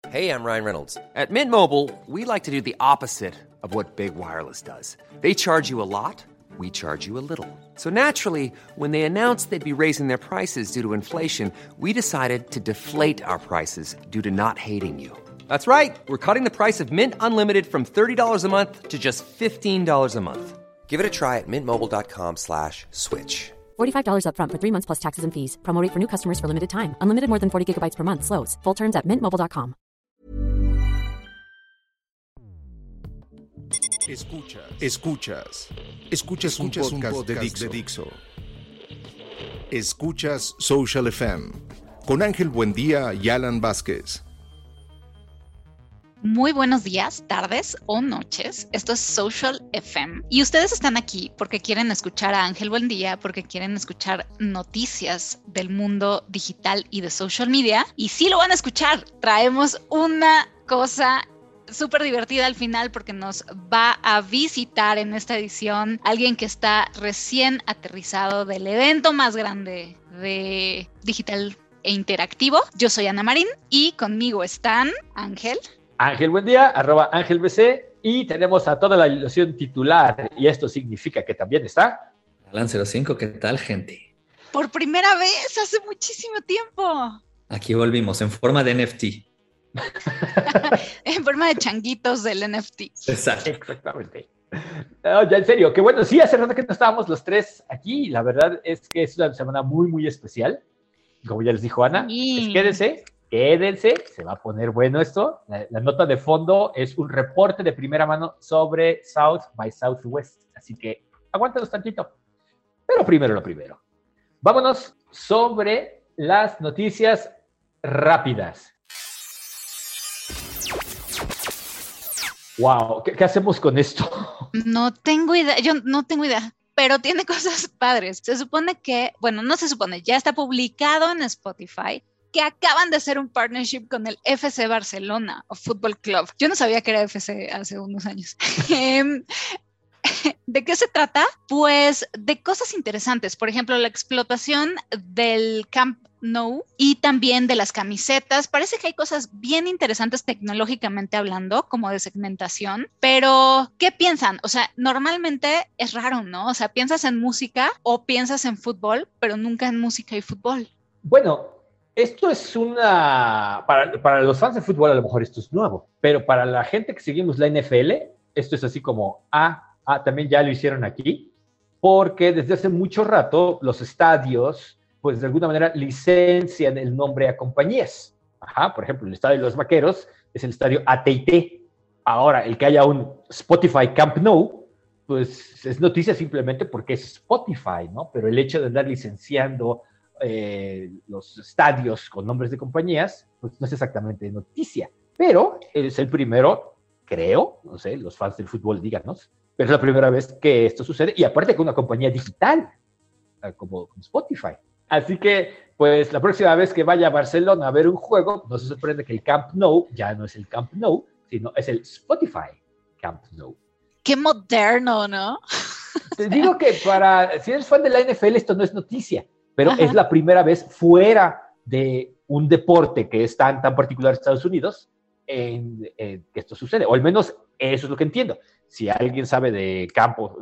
Hey, I'm Ryan Reynolds. At Mint Mobile, we like to do the opposite of what Big Wireless does. They charge you a lot, we charge you a little. So naturally, when they announced they'd be raising their prices due to inflation, we decided to deflate our prices due to not hating you. That's right. We're cutting the price of Mint Unlimited from $30 a month to just $15 a month. Give it a try at mintmobile.com/switch. $45 up front for 3 months plus taxes and fees. Promo rate for new customers for limited time. Unlimited more than 40 gigabytes per month. Slows full terms at mintmobile.com. Escuchas un podcast de Dixo. Escuchas Social FM con Ángel Buendía y Alan Vázquez. Muy buenos días, tardes o noches. Esto es Social FM y ustedes están aquí porque quieren escuchar a Ángel Buendía, porque quieren escuchar noticias del mundo digital y de social media. Y sí lo van a escuchar. Traemos una cosa súper divertida al final porque nos va a visitar en esta edición alguien que está recién aterrizado del evento más grande de digital e interactivo. Yo soy Ana Marín y conmigo están Ángel, buen día, @AngelBC, y tenemos a toda la ilusión titular, y esto significa que también está Alan 05, ¿qué tal, gente? Por primera vez, hace muchísimo tiempo. Aquí volvimos, en forma de NFT. En forma de changuitos del NFT. Exacto. Exactamente. No, ya en serio, que bueno, sí, hace rato que no estábamos los tres aquí, y la verdad es que es una semana muy, muy especial. Como ya les dijo Ana, Sí. pues quédense, se va a poner bueno esto. La nota de fondo es un reporte de primera mano sobre South by Southwest, así que aguántanos tantito. Pero primero lo primero. Vámonos sobre las noticias rápidas. Wow, ¿qué hacemos con esto? No tengo idea, yo no tengo idea, pero tiene cosas padres. Se supone que, bueno, no se supone, ya está publicado en Spotify que acaban de hacer un partnership con el FC Barcelona o Fútbol Club. Yo no sabía que era FC hace unos años. ¿De qué se trata? Pues de cosas interesantes. Por ejemplo, la explotación del Camp Nou y también de las camisetas. Parece que hay cosas bien interesantes tecnológicamente hablando, como de segmentación. Pero, ¿qué piensan? O sea, normalmente es raro, ¿no? O sea, piensas en música o piensas en fútbol, pero nunca en música y fútbol. Bueno, esto es para los fans de fútbol a lo mejor esto es nuevo, pero para la gente que seguimos la NFL, esto es así como, también ya lo hicieron aquí, porque desde hace mucho rato los estadios, pues de alguna manera licencian el nombre a compañías. Por ejemplo, el estadio de los Vaqueros es el estadio AT&T. Ahora, el que haya un Spotify Camp Nou, pues es noticia simplemente porque es Spotify, ¿no? Pero el hecho de andar licenciando los estadios con nombres de compañías, pues no es exactamente noticia, pero es el primero, creo, no sé, los fans del fútbol díganos, pero es la primera vez que esto sucede, y aparte con una compañía digital, como Spotify. Así que, pues la próxima vez que vaya a Barcelona a ver un juego, no se sorprende que el Camp Nou ya no es el Camp Nou, sino es el Spotify Camp Nou. Qué moderno, ¿no? Te digo que si eres fan de la NFL, esto no es noticia, pero es la primera vez fuera de un deporte que es tan particular en Estados Unidos que esto sucede, o al menos eso es lo que entiendo. Si alguien sabe de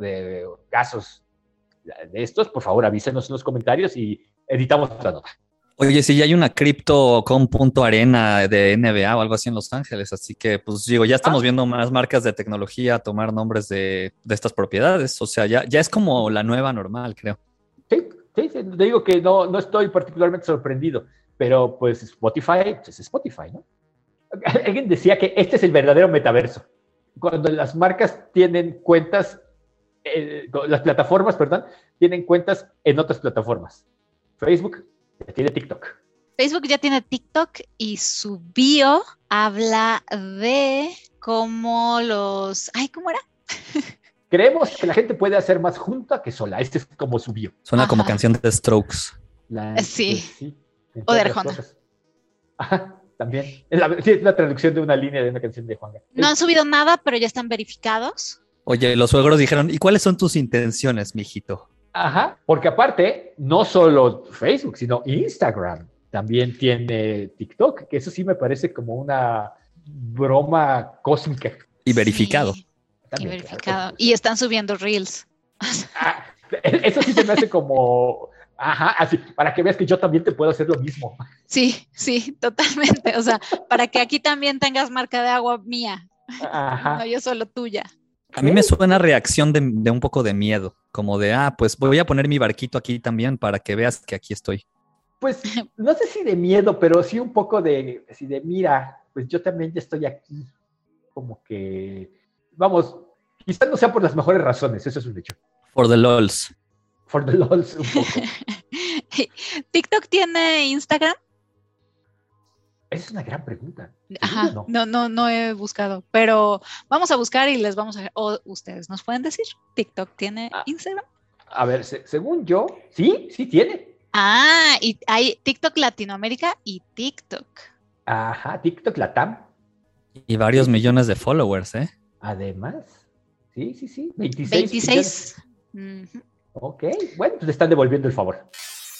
casos de estos, por favor avísenos en los comentarios y editamos la nota. Oye, sí, ya hay una Crypto.com.arena de NBA o algo así en Los Ángeles, así que, pues digo, ya estamos viendo más marcas de tecnología tomar nombres de estas propiedades, o sea, ya es como la nueva normal, creo. Sí, te digo que no estoy particularmente sorprendido, pero pues Spotify, pues es Spotify, ¿no? Alguien decía que este es el verdadero metaverso. Cuando las marcas tienen cuentas, las plataformas, perdón, tienen cuentas en otras plataformas. Facebook ya tiene TikTok. Facebook ya tiene TikTok y su bio habla de cómo ¿cómo era? Creemos que la gente puede hacer más junta que sola. Este es como su bio. Suena como canción de Strokes. Sí. Sí. O de Arjona. También. Es la traducción de una línea de una canción de Juanga. No han subido nada, pero ya están verificados. Oye, los suegros dijeron, ¿y cuáles son tus intenciones, mijito? Porque aparte, no solo Facebook, sino Instagram también tiene TikTok, que eso sí me parece como una broma cósmica. Y verificado. Sí, También, y verificado. claro. Y están subiendo reels. Ah, eso sí se me hace como, ajá, así, para que veas que yo también te puedo hacer lo mismo. Sí, sí, totalmente. O sea, para que aquí también tengas marca de agua mía, Ajá. no yo solo tuya. A mí me suena reacción de un poco de miedo, como de, pues voy a poner mi barquito aquí también para que veas que aquí estoy. Pues no sé si de miedo, pero sí un poco de, así de, mira, pues yo también ya estoy aquí. Como que, vamos, quizás no sea por las mejores razones, eso es un hecho. For the lols. For the lols, un poco. ¿TikTok tiene Instagram? Esa es una gran pregunta. Ajá, no he buscado, pero vamos a buscar y les vamos a... O ustedes nos pueden decir, ¿TikTok tiene Instagram? A ver, según yo, sí tiene. Ah, y hay TikTok Latinoamérica y TikTok. Ajá, TikTok Latam. Y varios millones de followers, ¿eh? Además, sí. 26. Uh-huh. Ok, bueno, pues le están devolviendo el favor.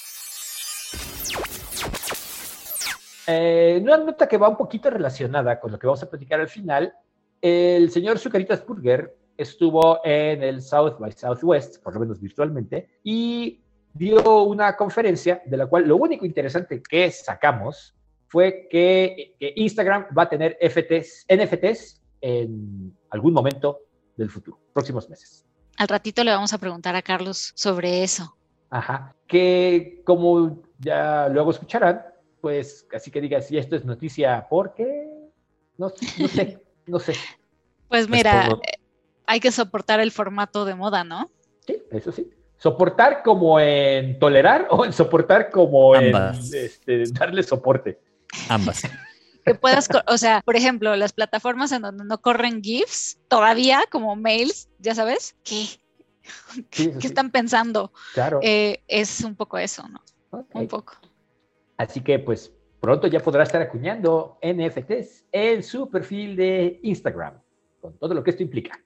Una nota que va un poquito relacionada con lo que vamos a platicar al final. El señor Zucaritas Burger estuvo en el South by Southwest, por lo menos virtualmente, y dio una conferencia de la cual lo único interesante que sacamos fue que Instagram va a tener NFTs en algún momento del futuro, próximos meses. Al ratito le vamos a preguntar a Carlos sobre eso. Ajá, que como ya luego escucharán, pues así que digas, si esto es noticia, ¿por qué? No sé. Pues mira, hay que soportar el formato de moda, ¿no? Sí, eso sí. ¿Soportar como en tolerar o en soportar como ambas. En darle soporte? Ambas. Que puedas, o sea, por ejemplo, las plataformas en donde no corren GIFs, todavía como mails, ya sabes, ¿qué están pensando? Claro. Es un poco eso, ¿no? Okay. Un poco. Así que pues pronto ya podrá estar acuñando NFTs en su perfil de Instagram, con todo lo que esto implica.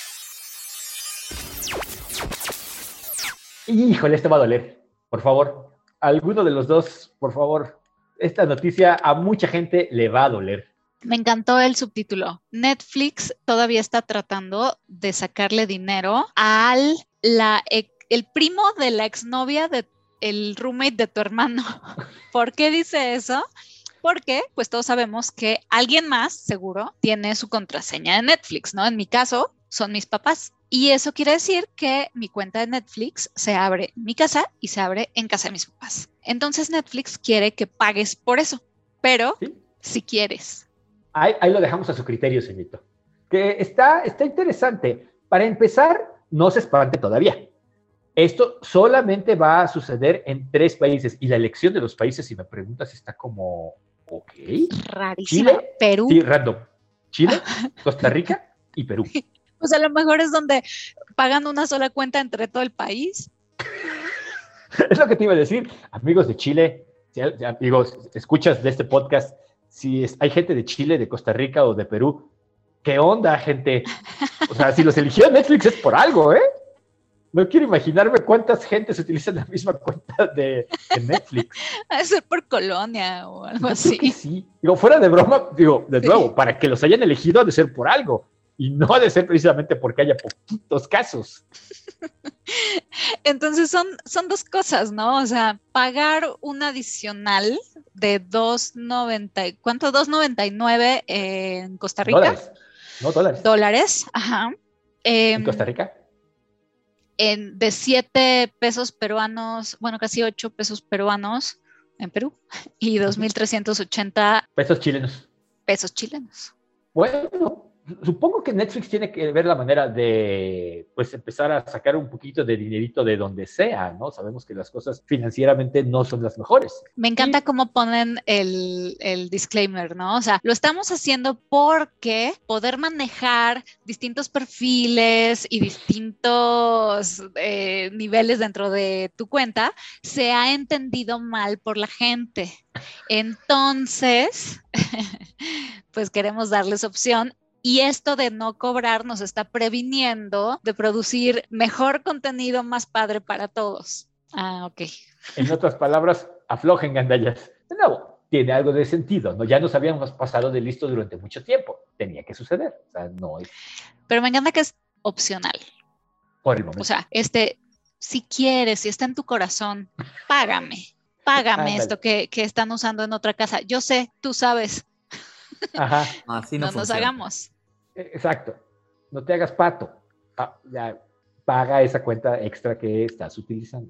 Híjole, esto va a doler. Por favor, alguno de los dos, por favor. Esta noticia a mucha gente le va a doler. Me encantó el subtítulo. Netflix todavía está tratando de sacarle dinero al el primo de la exnovia del roommate de tu hermano. ¿Por qué dice eso? Porque, pues todos sabemos que alguien más, seguro, tiene su contraseña de Netflix, ¿no? En mi caso, son mis papás. Y eso quiere decir que mi cuenta de Netflix se abre en mi casa y se abre en casa de mis papás. Entonces Netflix quiere que pagues por eso, pero ¿sí? Si quieres. Ahí lo dejamos a su criterio, señorito. Que está interesante. Para empezar, no se espante todavía. Esto solamente va a suceder en 3 países y la elección de los países, si me preguntas, está como, ok. Rarísima. Chile, Perú. Sí, random. Chile, Costa Rica y Perú. Pues a lo mejor es donde pagan una sola cuenta entre todo el país. Es lo que te iba a decir. Amigos de Chile, amigos, escuchas de este podcast, si hay gente de Chile, de Costa Rica o de Perú, ¿qué onda, gente? O sea, si los eligió Netflix es por algo, ¿eh? No quiero imaginarme cuántas gentes utilizan la misma cuenta de Netflix. Ha de ser por colonia o algo Yo así. creo que sí. Digo, fuera de broma, de nuevo, para que los hayan elegido ha de ser por algo. Y no ha de ser precisamente porque haya poquitos casos. Entonces son 2 cosas, ¿no? O sea, pagar un adicional de $2.90, ¿cuánto? $2.99 en Costa Rica. Dólares. No, dólares. Dólares, ajá. ¿En Costa Rica? De 7 pesos peruanos, bueno, casi 8 pesos peruanos en Perú y 2.380 pesos chilenos. Pesos chilenos. Bueno, supongo que Netflix tiene que ver la manera de, pues, empezar a sacar un poquito de dinerito de donde sea, ¿no? Sabemos que las cosas financieramente no son las mejores. Me encanta cómo ponen el disclaimer, ¿no? O sea, lo estamos haciendo porque poder manejar distintos perfiles y distintos niveles dentro de tu cuenta se ha entendido mal por la gente. Entonces, pues queremos darles opción. Y esto de no cobrar nos está previniendo de producir mejor contenido más padre para todos. Ah, ok. En otras palabras, aflojen, gandallas. De nuevo, tiene algo de sentido, ¿no? Ya nos habíamos pasado de listo durante mucho tiempo. Tenía que suceder. O sea, no es Pero me encanta que es opcional. por el momento. O sea, si quieres, si está en tu corazón, págame Ándale. esto que están usando en otra casa. Yo sé, tú sabes, Ajá, Así no no nos funciona. hagamos. exacto. No te hagas pato. Ya, paga esa cuenta extra que estás utilizando.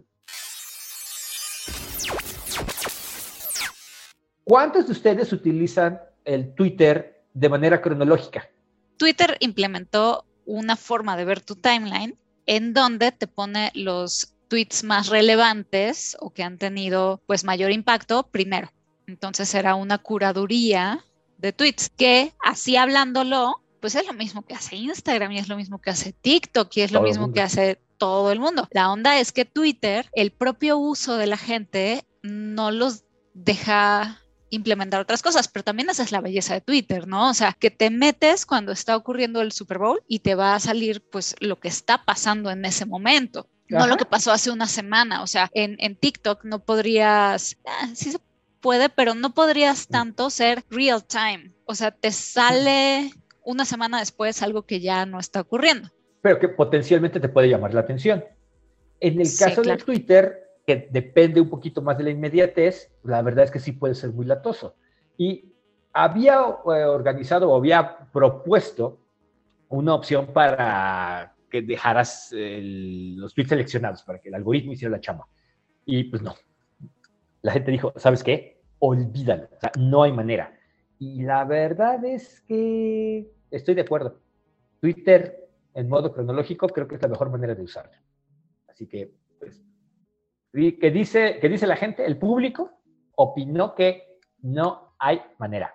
¿Cuántos de ustedes utilizan el Twitter de manera cronológica? Twitter implementó una forma de ver tu timeline en donde te pone los tweets más relevantes o que han tenido pues mayor impacto primero. Entonces era una curaduría de tweets que así hablándolo, pues es lo mismo que hace Instagram y es lo mismo que hace TikTok y es lo Todo el mismo mundo. que hace todo el mundo. La onda es que Twitter, el propio uso de la gente no los deja implementar otras cosas, pero también esa es la belleza de Twitter, ¿no? O sea, que te metes cuando está ocurriendo el Super Bowl y te va a salir pues lo que está pasando en ese momento, no Ajá. lo que pasó hace una semana. O sea, en TikTok no podrías, sí se puede, pero no podrías tanto ser real time. O sea, te sale una semana después algo que ya no está ocurriendo. Pero que potencialmente te puede llamar la atención. En el Sí, caso claro. de Twitter, que depende un poquito más de la inmediatez, la verdad es que sí puede ser muy latoso. Y había organizado o había propuesto una opción para que dejaras los tweets seleccionados, para que el algoritmo hiciera la chamba. Y pues no. La gente dijo, ¿sabes qué? Olvídalo. O sea, no hay manera. Y la verdad es que estoy de acuerdo. Twitter en modo cronológico creo que es la mejor manera de usarlo. Así que, pues, ¿qué dice la gente? El público opinó que no hay manera.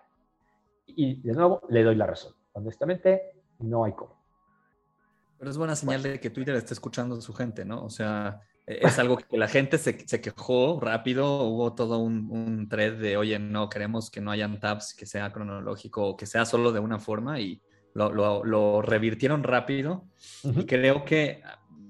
Y de nuevo, le doy la razón. Honestamente, no hay cómo. Pero es buena señal de que Twitter está escuchando a su gente, ¿no? O sea, es algo que la gente se quejó rápido. Hubo todo un thread de, oye, no, queremos que no hayan tabs, que sea cronológico o que sea solo de una forma, y lo revirtieron rápido. Y creo que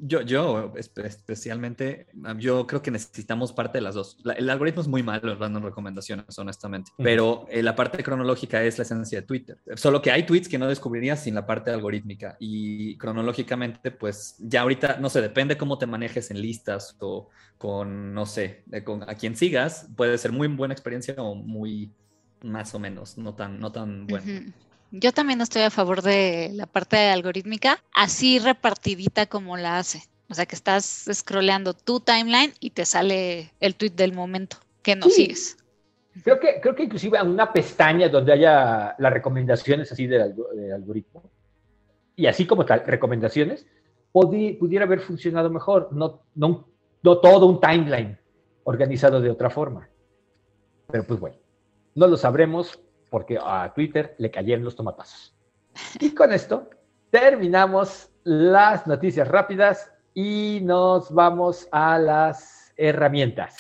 yo especialmente, yo creo que necesitamos parte de las dos. El algoritmo es muy malo dando recomendaciones, honestamente, pero la parte cronológica es la esencia de Twitter. Solo que hay tweets que no descubrirías sin la parte algorítmica, y cronológicamente, pues ya ahorita, no sé, depende cómo te manejes en listas o con, no sé, con a quien sigas, puede ser muy buena experiencia o muy más o menos, no tan buena. Yo también estoy a favor de la parte algorítmica, así repartidita como la hace. O sea, que estás scrolleando tu timeline y te sale el tweet del momento que no sigues. Creo que inclusive en una pestaña donde haya las recomendaciones así del algoritmo, y así como tal, recomendaciones, pudiera haber funcionado mejor. No todo un timeline organizado de otra forma. Pero pues bueno, no lo sabremos, porque a Twitter le cayeron los tomatazos. Y con esto terminamos las noticias rápidas y nos vamos a las herramientas.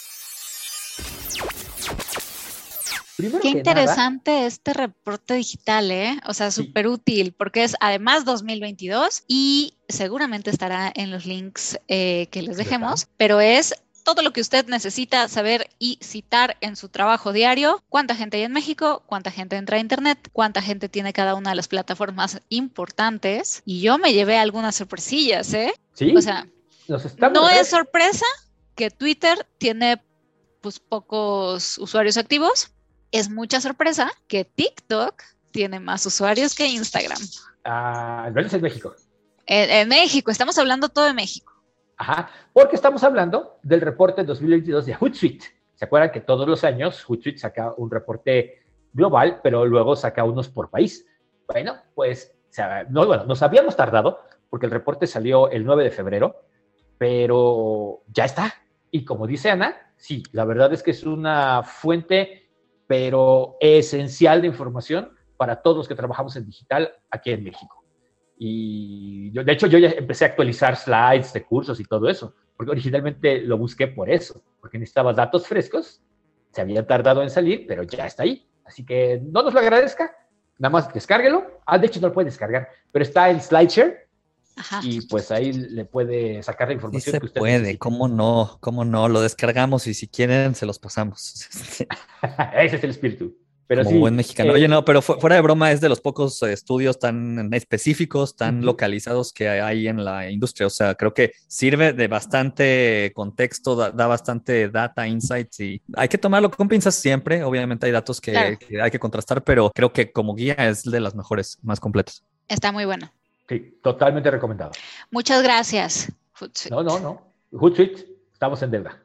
Qué interesante este reporte digital, ¿eh? O sea, súper útil, porque es además 2022 y seguramente estará en los links que les dejemos, pero es todo lo que usted necesita saber y citar en su trabajo diario. ¿Cuánta gente hay en México? ¿Cuánta gente entra a Internet? ¿Cuánta gente tiene cada una de las plataformas importantes? Y yo me llevé algunas sorpresillas, ¿eh? Sí. O sea, no es sorpresa que Twitter tiene pues pocos usuarios activos. Es mucha sorpresa que TikTok tiene más usuarios que Instagram. Al menos en México. En México, estamos hablando todo de México. Ajá, porque estamos hablando del reporte 2022 de Hootsuite. ¿Se acuerdan que todos los años Hootsuite saca un reporte global, pero luego saca unos por país? Bueno, pues nos habíamos tardado porque el reporte salió el 9 de febrero, pero ya está. Y como dice Ana, sí, la verdad es que es una fuente, pero esencial de información para todos los que trabajamos en digital aquí en México. Y de hecho, yo ya empecé a actualizar slides de cursos y todo eso, porque originalmente lo busqué por eso, porque necesitaba datos frescos, se había tardado en salir, pero ya está ahí. Así que no nos lo agradezca, nada más descárguelo. De hecho, no lo puede descargar, pero está en SlideShare Ajá. y pues ahí le puede sacar la Sí información se que usted puede, necesite. cómo no, lo descargamos y si quieren se los pasamos. Ese es el espíritu. Pero Como sí, buen mexicano. Oye, no, pero fuera de broma, es de los pocos estudios tan específicos, tan Ujú. localizados que hay en la industria. O sea, creo que sirve de bastante contexto, da bastante data, insights y hay que tomarlo con pinzas siempre. Obviamente hay datos Claro, que hay que contrastar, pero creo que como guía es de las mejores, más completas. está muy bueno. Sí, totalmente recomendado. Muchas gracias, Hootsuite. No. Hootsuite, estamos en deuda.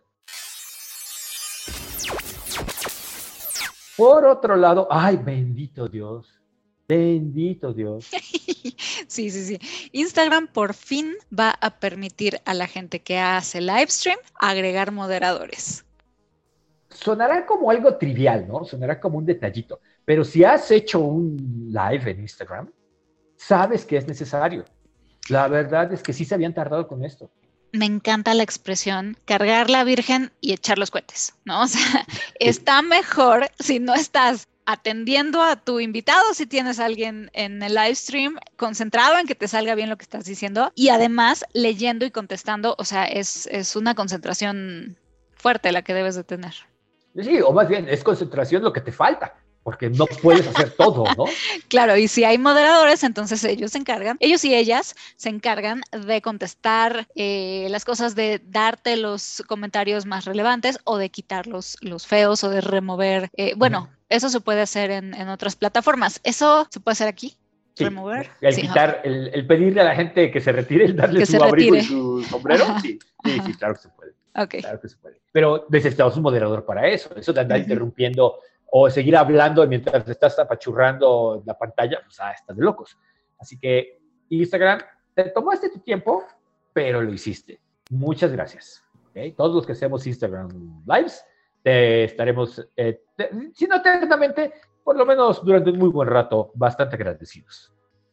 Por otro lado, ay, bendito Dios. Bendito Dios. Sí. Instagram por fin va a permitir a la gente que hace live stream agregar moderadores. Sonará como algo trivial, ¿no? Sonará como un detallito. Pero si has hecho un live en Instagram, sabes que es necesario. La verdad es que sí se habían tardado con esto. Me encanta la expresión cargar la virgen y echar los cohetes, ¿no? O sea, está mejor si no estás atendiendo a tu invitado, si tienes a alguien en el live stream, concentrado en que te salga bien lo que estás diciendo y además leyendo y contestando, o sea, es una concentración fuerte la que debes de tener. Sí, o más bien, es concentración lo que te falta, porque no puedes hacer todo, ¿no? Claro, y si hay moderadores, entonces ellos y ellas se encargan de contestar las cosas, de darte los comentarios más relevantes o de quitar los feos o de remover. Bueno, eso se puede hacer en otras plataformas. ¿Eso se puede hacer aquí? Sí, ¿Remover? el Sí, quitar, el pedirle a la gente que se retire, el darle Que su se abrigo y retire. su sombrero, Ajá. sí, Ajá. claro que se puede. Ok. Claro que se puede. Pero necesitamos un moderador para eso. Eso de andar Ujú. interrumpiendo o seguir hablando mientras estás apachurrando la pantalla, pues estás de locos. Así que Instagram, te tomaste tu tiempo, pero lo hiciste. Muchas gracias. ¿Okay? Todos los que hacemos Instagram Lives, te estaremos, si no eternamente, por lo menos durante un muy buen rato, bastante agradecidos.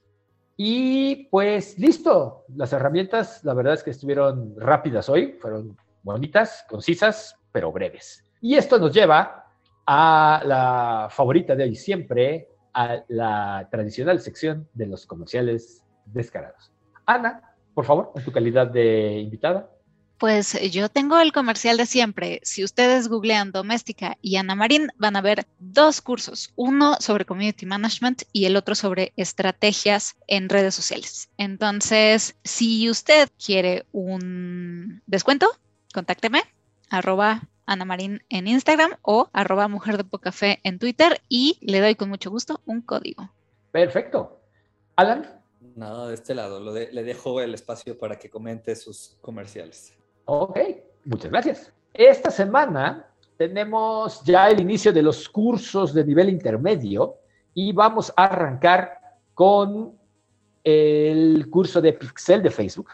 Y pues listo, las herramientas, la verdad es que estuvieron rápidas hoy, fueron bonitas, concisas, pero breves. Y esto nos lleva a la favorita de hoy siempre, a la tradicional sección de los comerciales descarados. Ana, por favor, en tu calidad de invitada. Pues yo tengo el comercial de siempre. Si ustedes googlean Doméstica y Ana Marín, van a ver dos cursos, uno sobre Community Management y el otro sobre estrategias en redes sociales. Entonces, si usted quiere un descuento, contácteme, @Ana Marín en Instagram o @MujerDePocafé en Twitter y le doy con mucho gusto un código. Perfecto. Alan. Nada de este lado, le dejo el espacio para que comente sus comerciales. Ok, muchas gracias. Esta semana tenemos ya el inicio de los cursos de nivel intermedio y vamos a arrancar con el curso de Pixel de Facebook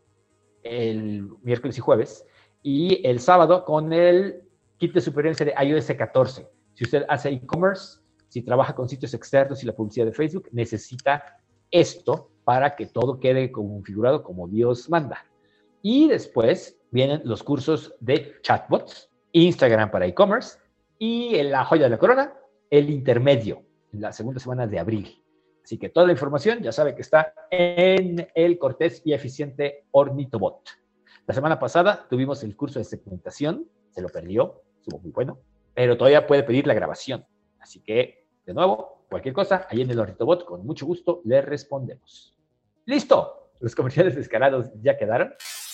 el miércoles y jueves y el sábado con el kit de supervivencia de iOS 14. Si usted hace e-commerce, si trabaja con sitios externos y la publicidad de Facebook, necesita esto para que todo quede configurado como Dios manda. Y después vienen los cursos de chatbots, Instagram para e-commerce y en la joya de la corona, el intermedio, en la segunda semana de abril. Así que toda la información ya sabe que está en el cortés y eficiente Ornitobot. La semana pasada tuvimos el curso de segmentación, se lo perdió, estuvo muy bueno, pero todavía puede pedir la grabación. Así que, de nuevo, cualquier cosa, ahí en el Ornitobot, con mucho gusto le respondemos. ¡Listo! Los comerciales descarados ya quedaron.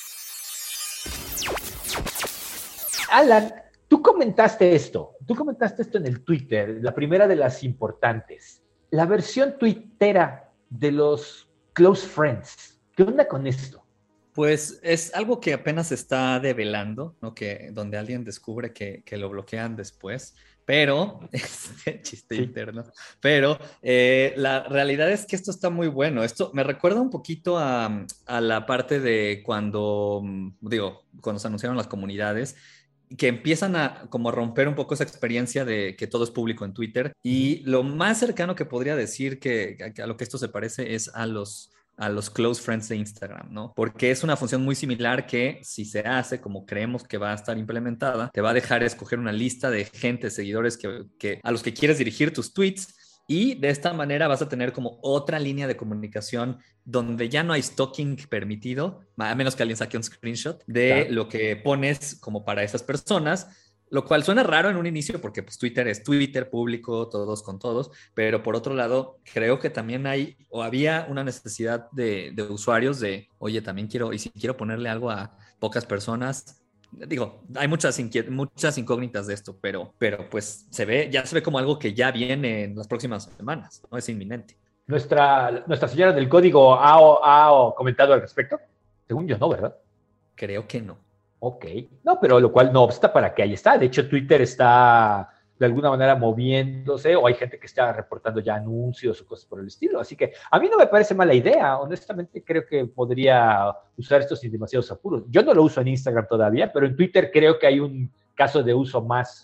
Alan, tú comentaste esto en el Twitter, la primera de las importantes, la versión tuitera de los close friends. ¿Qué onda con esto? Pues es algo que apenas se está develando, ¿no? Donde alguien descubre que lo bloquean después, pero, chiste Sí. interno, pero la realidad es que esto está muy bueno. Esto me recuerda un poquito a la parte de cuando se anunciaron las comunidades, que empiezan a como romper un poco esa experiencia de que todo es público en Twitter. Y lo más cercano que podría decir que a lo que esto se parece es a los close friends de Instagram, ¿no? Porque es una función muy similar que si se hace como creemos que va a estar implementada, te va a dejar escoger una lista de gente, seguidores a los que quieres dirigir tus tweets y de esta manera vas a tener como otra línea de comunicación donde ya no hay stalking permitido, a menos que alguien saque un screenshot de lo que pones como para esas personas. Lo cual suena raro en un inicio porque pues, Twitter es Twitter, público, todos con todos, pero por otro lado, creo que también hay o había una necesidad de usuarios de, oye, también quiero, y si quiero ponerle algo a pocas personas, digo, hay muchas incógnitas de esto, pero pues ya se ve como algo que ya viene en las próximas semanas, ¿no? Es inminente. Nuestra señora del código ha comentado al respecto. Según yo, no, ¿verdad? Creo que no. Ok, no, pero lo cual no obsta para que ahí está. De hecho, Twitter está de alguna manera moviéndose o hay gente que está reportando ya anuncios o cosas por el estilo. Así que a mí no me parece mala idea. Honestamente, creo que podría usar esto sin demasiados apuros. Yo no lo uso en Instagram todavía, pero en Twitter creo que hay un caso de uso más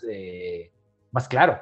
claro.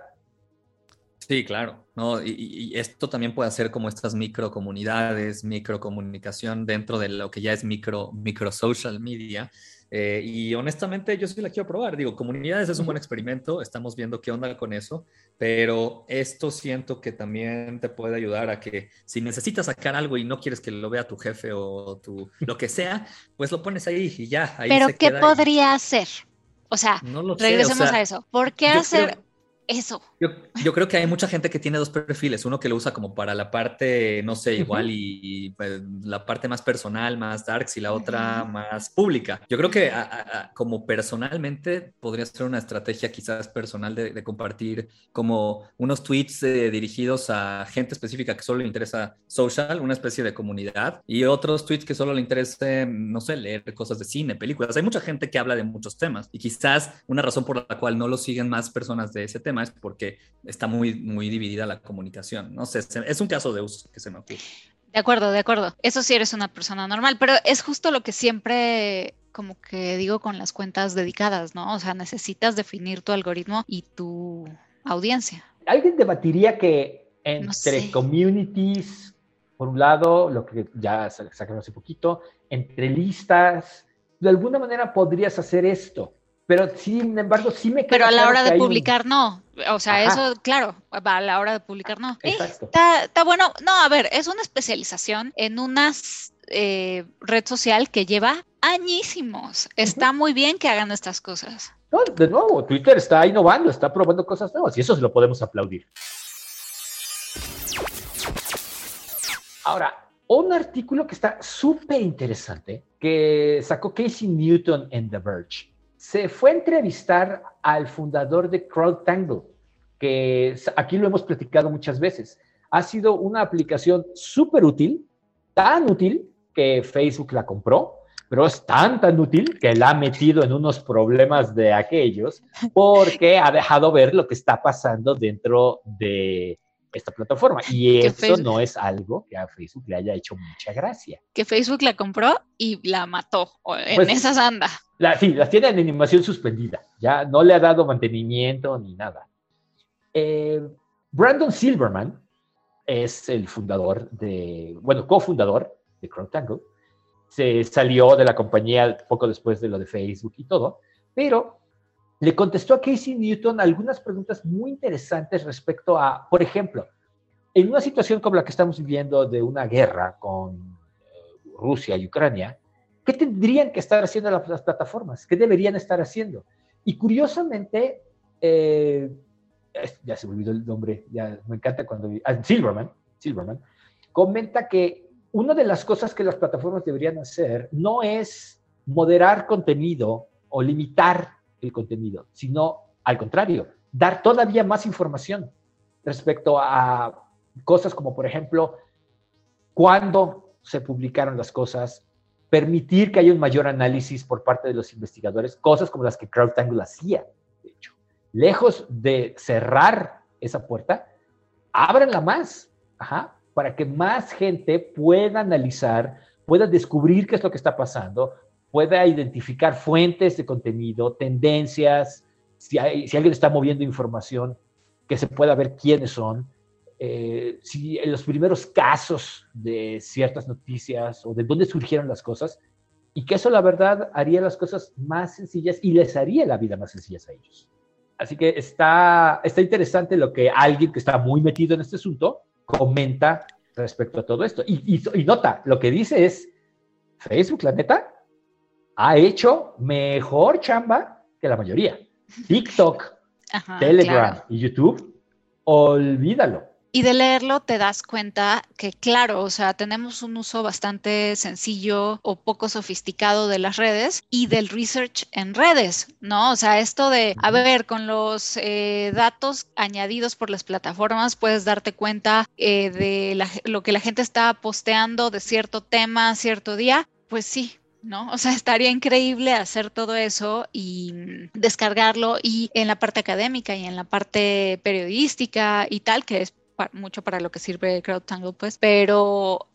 Sí, claro, ¿no? Y esto también puede hacer como estas microcomunidades, microcomunicación dentro de lo que ya es micro social media. Y honestamente yo sí la quiero probar. Digo, comunidades es un buen experimento, estamos viendo qué onda con eso, pero esto siento que también te puede ayudar a que si necesitas sacar algo y no quieres que lo vea tu jefe o lo que sea, pues lo pones ahí y ya. Ahí pero se ¿qué queda podría hacer? O sea, no lo regresemos sé, o sea, a eso. ¿Por qué hacer eso? Yo creo que hay mucha gente que tiene dos perfiles, uno que lo usa como para la parte, no sé, igual y pues, la parte más personal, más darks y la otra más pública. Yo creo que como personalmente podría ser una estrategia quizás personal de compartir como unos tweets dirigidos a gente específica que solo le interesa social, una especie de comunidad, y otros tweets que solo le interese, no sé, leer cosas de cine, películas. Hay mucha gente que habla de muchos temas y quizás una razón por la cual no lo siguen más personas de ese tema es porque está muy, muy dividida la comunicación. No sé, es un caso de uso que se me ocurre. De acuerdo. Eso sí eres una persona normal, pero es justo lo que siempre como que digo con las cuentas dedicadas, ¿no? O sea, necesitas definir tu algoritmo y tu audiencia. ¿Alguien debatiría que entre No sé. communities, por un lado, lo que ya sacaron hace poquito, entre listas, de alguna manera podrías hacer esto? Pero sin embargo, sí me queda Pero a la claro hora que de hay publicar, no. O sea, Ajá. eso, claro, a la hora de publicar, no. Exacto. Está bueno. No, a ver, es una especialización en una red social que lleva añísimos. Está muy bien que hagan estas cosas. No, de nuevo, Twitter está innovando, está probando cosas nuevas y eso se lo podemos aplaudir. Ahora, un artículo que está súper interesante que sacó Casey Newton en The Verge. Se fue a entrevistar al fundador de CrowdTangle, que aquí lo hemos platicado muchas veces. Ha sido una aplicación súper útil, tan útil que Facebook la compró, pero es tan útil que la ha metido en unos problemas de aquellos porque ha dejado ver lo que está pasando dentro de esta plataforma. Y eso no es algo que a Facebook le haya hecho mucha gracia. Que Facebook la compró y la mató. En esas anda. Sí, las tiene en animación suspendida. Ya no le ha dado mantenimiento ni nada. Brandon Silverman es el cofundador de CrowdTangle. Se salió de la compañía poco después de lo de Facebook y todo, pero le contestó a Casey Newton algunas preguntas muy interesantes respecto a, por ejemplo, en una situación como la que estamos viviendo de una guerra con Rusia y Ucrania, ¿qué tendrían que estar haciendo las plataformas? ¿Qué deberían estar haciendo? Y curiosamente, ya se me olvidó el nombre, ya me encanta cuando... Silverman comenta que una de las cosas que las plataformas deberían hacer no es moderar contenido o limitar el contenido, sino al contrario, dar todavía más información respecto a cosas como, por ejemplo, cuándo se publicaron las cosas, permitir que haya un mayor análisis por parte de los investigadores, cosas como las que CrowdTangle hacía, de hecho. Lejos de cerrar esa puerta, ábranla más, para que más gente pueda analizar, pueda descubrir qué es lo que está pasando, pueda identificar fuentes de contenido, tendencias, si alguien está moviendo información, que se pueda ver quiénes son, si en los primeros casos de ciertas noticias o de dónde surgieron las cosas, y que eso la verdad haría las cosas más sencillas y les haría la vida más sencillas a ellos. Así que está interesante lo que alguien que está muy metido en este asunto comenta respecto a todo esto. Y nota, lo que dice es, Facebook, la neta, ha hecho mejor chamba que la mayoría. TikTok, Telegram, claro, y YouTube, olvídalo. Y de leerlo te das cuenta que, claro, o sea, tenemos un uso bastante sencillo o poco sofisticado de las redes y del research en redes, ¿no? O sea, esto de, a ver, con los datos añadidos por las plataformas puedes darte cuenta de lo que la gente está posteando de cierto tema, cierto día, pues sí, ¿no? O sea, estaría increíble hacer todo eso y descargarlo, y en la parte académica y en la parte periodística y tal, que es mucho para lo que sirve CrowdTangle, pues, pero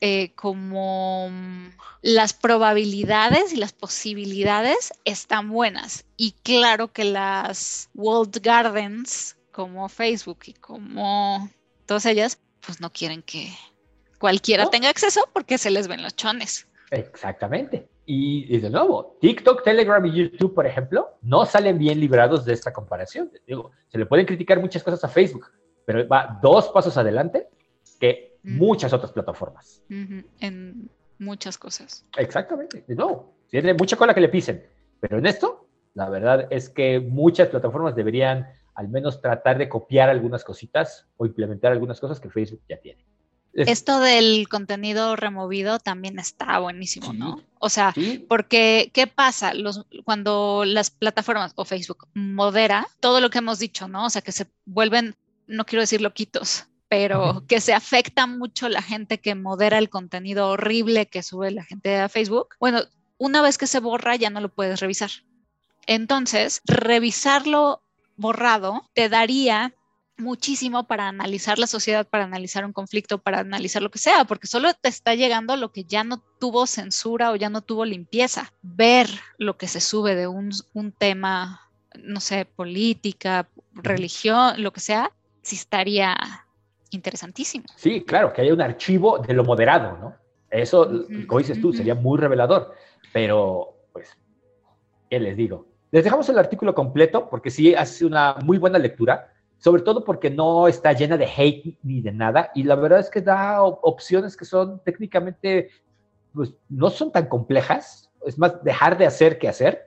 como las probabilidades y las posibilidades están buenas. Y claro que las walled gardens, como Facebook y como todas ellas, pues no quieren que cualquiera tenga acceso porque se les ven los chones. Exactamente. Y de nuevo, TikTok, Telegram y YouTube, por ejemplo, no salen bien librados de esta comparación. Digo, se le pueden criticar muchas cosas a Facebook, pero va 2 pasos adelante que muchas otras plataformas. En muchas cosas. Exactamente. No, tiene mucha cola que le pisen. Pero en esto, la verdad es que muchas plataformas deberían al menos tratar de copiar algunas cositas o implementar algunas cosas que Facebook ya tiene. Esto del contenido removido también está buenísimo, sí, ¿no? O sea, sí, porque ¿qué pasa? Cuando las plataformas o Facebook modera todo lo que hemos dicho, ¿no? O sea, que se vuelven, no quiero decir loquitos, pero que se afecta mucho la gente que modera el contenido horrible que sube la gente a Facebook. Bueno, una vez que se borra ya no lo puedes revisar. Entonces, revisarlo borrado te daría muchísimo para analizar la sociedad, para analizar un conflicto, para analizar lo que sea, porque solo te está llegando lo que ya no tuvo censura o ya no tuvo limpieza. Ver lo que se sube de un tema, no sé, política, religión, lo que sea, sí estaría interesantísimo. Sí, claro, que haya un archivo de lo moderado, ¿no? Eso, como dices tú, sería muy revelador, pero pues, ¿qué les digo? Les dejamos el artículo completo porque sí hace una muy buena lectura, sobre todo porque no está llena de hate ni de nada, y la verdad es que da opciones que son técnicamente, pues no son tan complejas, es más dejar de hacer que hacer,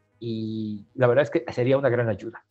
y la verdad es que sería una gran ayuda.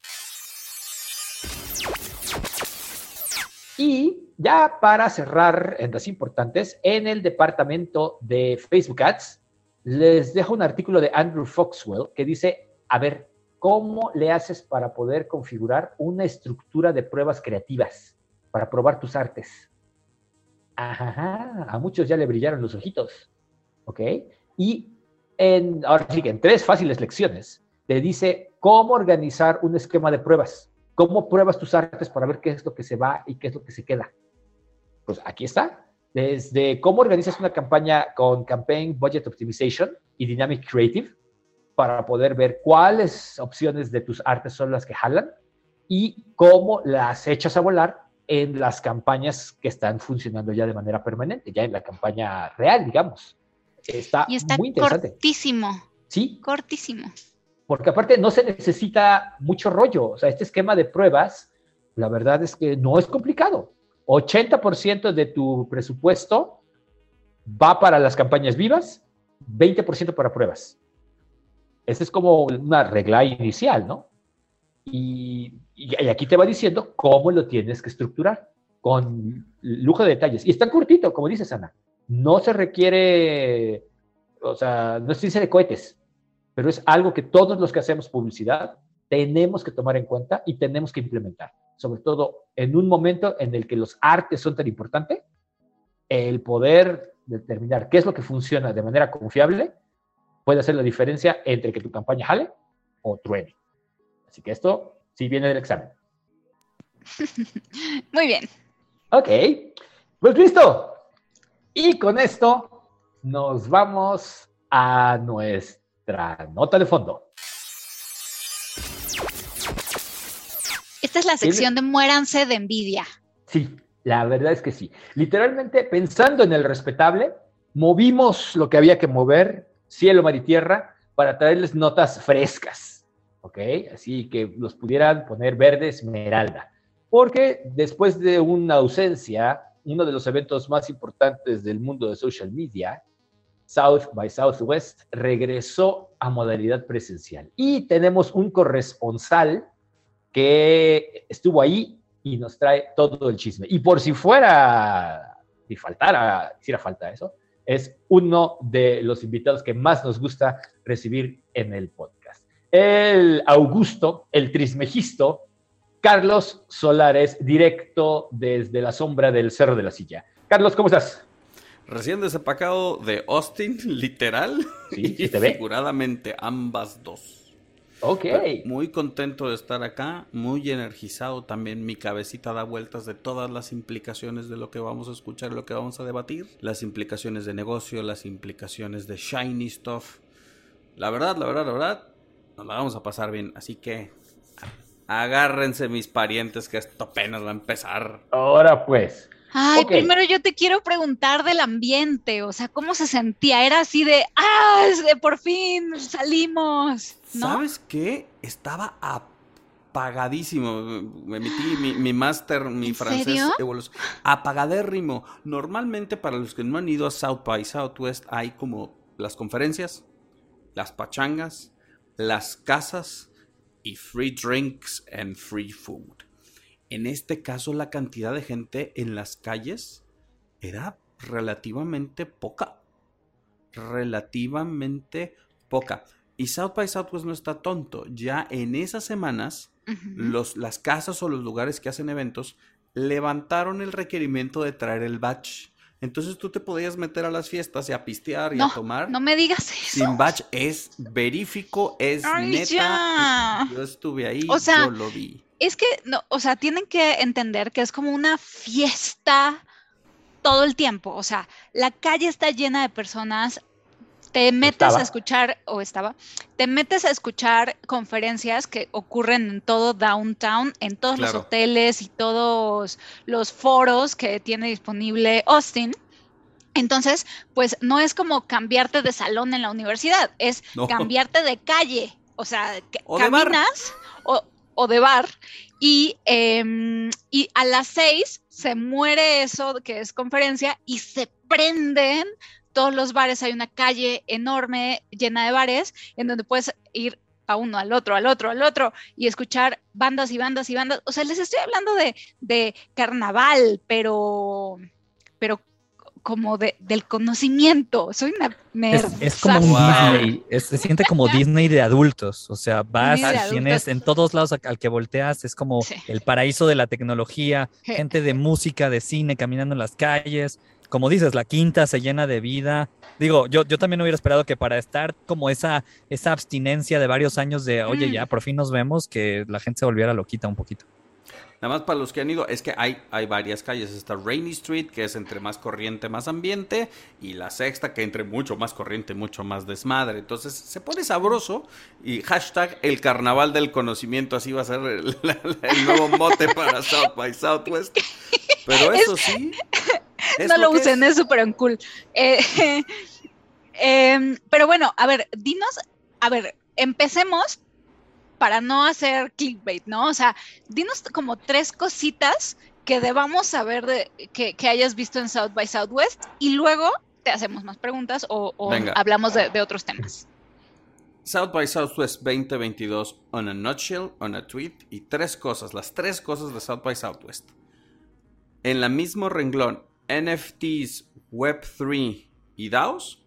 Y ya para cerrar en las importantes, en el departamento de Facebook Ads, les dejo un artículo de Andrew Foxwell que dice, a ver, ¿cómo le haces para poder configurar una estructura de pruebas creativas para probar tus artes? Ajá, a muchos ya le brillaron los ojitos, ¿ok? Y ahora sí que en 3 fáciles lecciones te dice cómo organizar un esquema de pruebas, cómo pruebas tus artes para ver qué es lo que se va y qué es lo que se queda. Pues aquí está, desde cómo organizas una campaña con Campaign Budget Optimization y Dynamic Creative, para poder ver cuáles opciones de tus artes son las que jalan y cómo las echas a volar en las campañas que están funcionando ya de manera permanente, ya en la campaña real, digamos. Está muy interesante. Cortísimo. Sí. Cortísimo. Porque aparte no se necesita mucho rollo. O sea, este esquema de pruebas, la verdad es que no es complicado. 80% de tu presupuesto va para las campañas vivas, 20% para pruebas. Esa es como una regla inicial, ¿no? Y aquí te va diciendo cómo lo tienes que estructurar, con lujo de detalles. Y está cortito, como dices, Ana. No se requiere, o sea, no es ciencia de cohetes, pero es algo que todos los que hacemos publicidad tenemos que tomar en cuenta y tenemos que implementar. Sobre todo en un momento en el que los artes son tan importantes, el poder determinar qué es lo que funciona de manera confiable puede hacer la diferencia entre que tu campaña jale o truene. Así que esto sí viene del examen. Muy bien. Ok, pues listo. Y con esto nos vamos a nuestra nota de fondo. Esta es la sección de muéranse de envidia. Sí, la verdad es que sí. Literalmente, pensando en el respetable, movimos lo que había que mover, cielo, mar y tierra, para traerles notas frescas. ¿ok? Así que los pudieran poner verde esmeralda. Porque después de una ausencia, uno de los eventos más importantes del mundo de social media, South by Southwest, regresó a modalidad presencial. Y tenemos un corresponsal que estuvo ahí y nos trae todo el chisme. Y por si fuera, si hiciera falta eso, es uno de los invitados que más nos gusta recibir en el podcast. El Augusto, el Trismegisto, Carlos Solares, directo desde la sombra del Cerro de la Silla. Carlos, ¿cómo estás? Recién desempacado de Austin, literal, Sí, y te ve. figuradamente ambas dos. Ok. Muy contento de estar acá, muy energizado también. Mi cabecita da vueltas de todas las implicaciones de lo que vamos a escuchar, lo que vamos a debatir. Las implicaciones de negocio, las implicaciones de shiny stuff. La verdad, nos la vamos a pasar bien. Así que agárrense mis parientes que esto apenas va a empezar. Ahora pues. Ay, Ok. primero yo te quiero preguntar del ambiente, o sea, ¿cómo se sentía? Era así de, por fin salimos, ¿no? ¿Sabes qué? Estaba apagadísimo. Me metí mi máster, mi ¿En francés serio? evolución. Apagadérrimo. Normalmente, para los que no han ido a South by Southwest, hay como las conferencias, las pachangas, las casas y free drinks and free food. En este caso, la cantidad de gente en las calles era relativamente poca. Y South by Southwest no está tonto. Ya en esas semanas, las casas o los lugares que hacen eventos levantaron el requerimiento de traer el badge. Entonces tú te podías meter a las fiestas y a pistear y a tomar. No me digas eso. Sin badge. Es verífico, es Ay, neta. ya. Yo estuve ahí, O sea, yo lo vi. Es que, no, o sea, tienen que entender que es como una fiesta todo el tiempo. O sea, la calle está llena de personas. Te metes a escuchar, te metes a escuchar conferencias que ocurren en todo downtown, en todos los hoteles y todos los foros que tiene disponible Austin. Entonces, pues no es como cambiarte de salón en la universidad, es cambiarte de calle. O sea, caminas o de bar y a las 6 se muere eso que es conferencia y se prenden todos los bares. Hay una calle enorme llena de bares en donde puedes ir a uno, al otro y escuchar bandas y bandas y bandas. O sea, les estoy hablando de carnaval, pero como del conocimiento. Soy una nerd. Es como un Disney, se siente como Disney de adultos. O sea, vas, tienes en todos lados al que volteas, es como el paraíso de la tecnología, gente de música, de cine, caminando en las calles. Como dices, la quinta se llena de vida. Digo, yo también hubiera esperado que para estar como esa abstinencia de varios años de, oye, ya por fin nos vemos, que la gente se volviera loquita un poquito. Nada más para los que han ido, es que hay varias calles. Está Rainy Street, que es entre más corriente, más ambiente, y la Sexta, que entre mucho más corriente, mucho más desmadre. Entonces se pone sabroso, y hashtag el carnaval del conocimiento, así va a ser el nuevo mote para South by Southwest. Pero eso sí... No lo usen, es súper cool. Pero bueno, a ver, empecemos para no hacer clickbait, ¿no? O sea, dinos como 3 cositas que debamos saber que hayas visto en South by Southwest y luego te hacemos más preguntas o hablamos de otros temas. South by Southwest 2022 on a nutshell, on a tweet, y las 3 cosas de South by Southwest. En la mismo renglón, NFTs, Web3 y DAOs.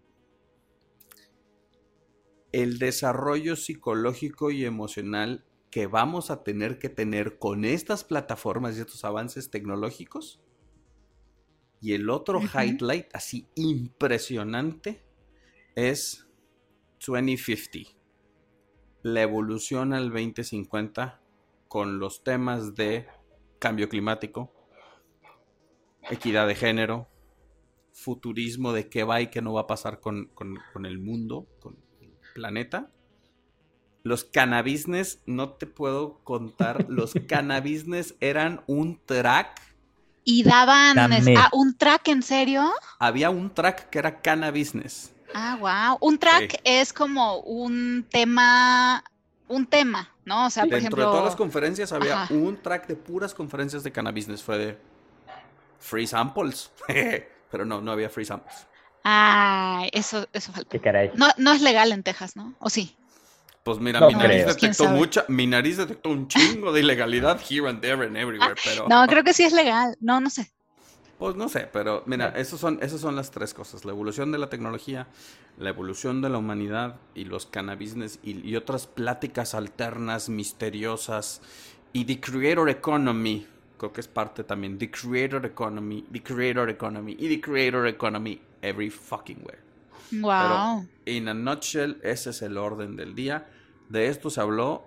El desarrollo psicológico y emocional que vamos a tener que tener con estas plataformas y estos avances tecnológicos. Y el otro highlight así impresionante es 2050. La evolución al 2050 con los temas de cambio climático, equidad de género, futurismo de qué va y qué no va a pasar con el mundo, con planeta. Los cannabisnes, no te puedo contar, los cannabisnes eran un track. ¿Y daban un track en serio? Había un track que era cannabisnes. Ah, wow. Un track es como un tema un tema, ¿no? O sea, por Dentro ejemplo... de todas las conferencias había Ajá. un track de puras conferencias de Cannabusiness. Fue de free samples. Pero no había free samples. Ah, eso falta. Qué caray. No es legal en Texas, ¿no? ¿O sí? Pues mira, No mi nariz creo. ¿Quién sabe? mi nariz detectó un chingo de ilegalidad here and there and everywhere, pero... No, creo que sí es legal. No sé. Pues no sé, pero mira, esas son las tres cosas. La evolución de la tecnología, la evolución de la humanidad y los Cannabusiness y otras pláticas alternas, misteriosas. Y The Creator Economy, creo que es parte también. The Creator Economy y The Creator Economy every fucking way. Wow. Pero, in a nutshell, ese es el orden del día. De esto se habló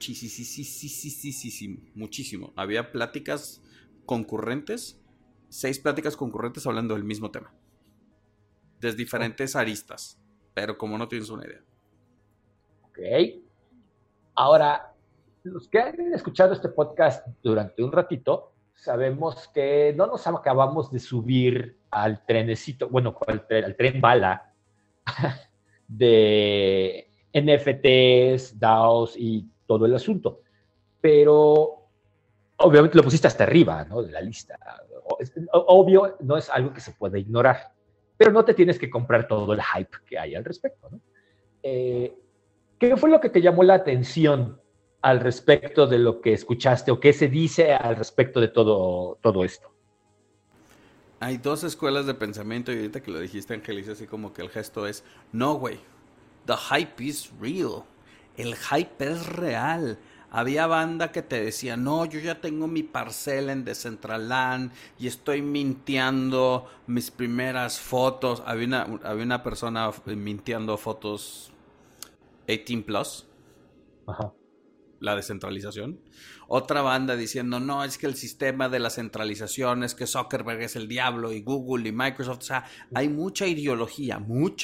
muchísimo. Había pláticas concurrentes, 6 pláticas concurrentes hablando del mismo tema. Desde diferentes aristas, pero como no tienes una idea. Ok. Ahora, los que han escuchado este podcast durante un ratito, sabemos que no nos acabamos de subir al trenecito, bueno, al tren bala de NFTs, DAOs y todo el asunto. Pero obviamente lo pusiste hasta arriba, ¿no? De la lista. Obvio, no es algo que se puede ignorar, pero no te tienes que comprar todo el hype que hay al respecto, ¿no? ¿Qué fue lo que te llamó la atención al respecto de lo que escuchaste o qué se dice al respecto de todo esto? Hay 2 escuelas de pensamiento y ahorita que lo dijiste, Ángel, hice así como que el gesto es, no, güey, the hype is real. El hype es real. Había banda que te decía, no, yo ya tengo mi parcela en Decentraland y estoy minteando mis primeras fotos. Había una persona minteando fotos 18+. Ajá. La descentralización. Otra banda diciendo, no, es que el sistema de la centralización, es que Zuckerberg es el diablo y Google y Microsoft. O sea, hay mucha ideología,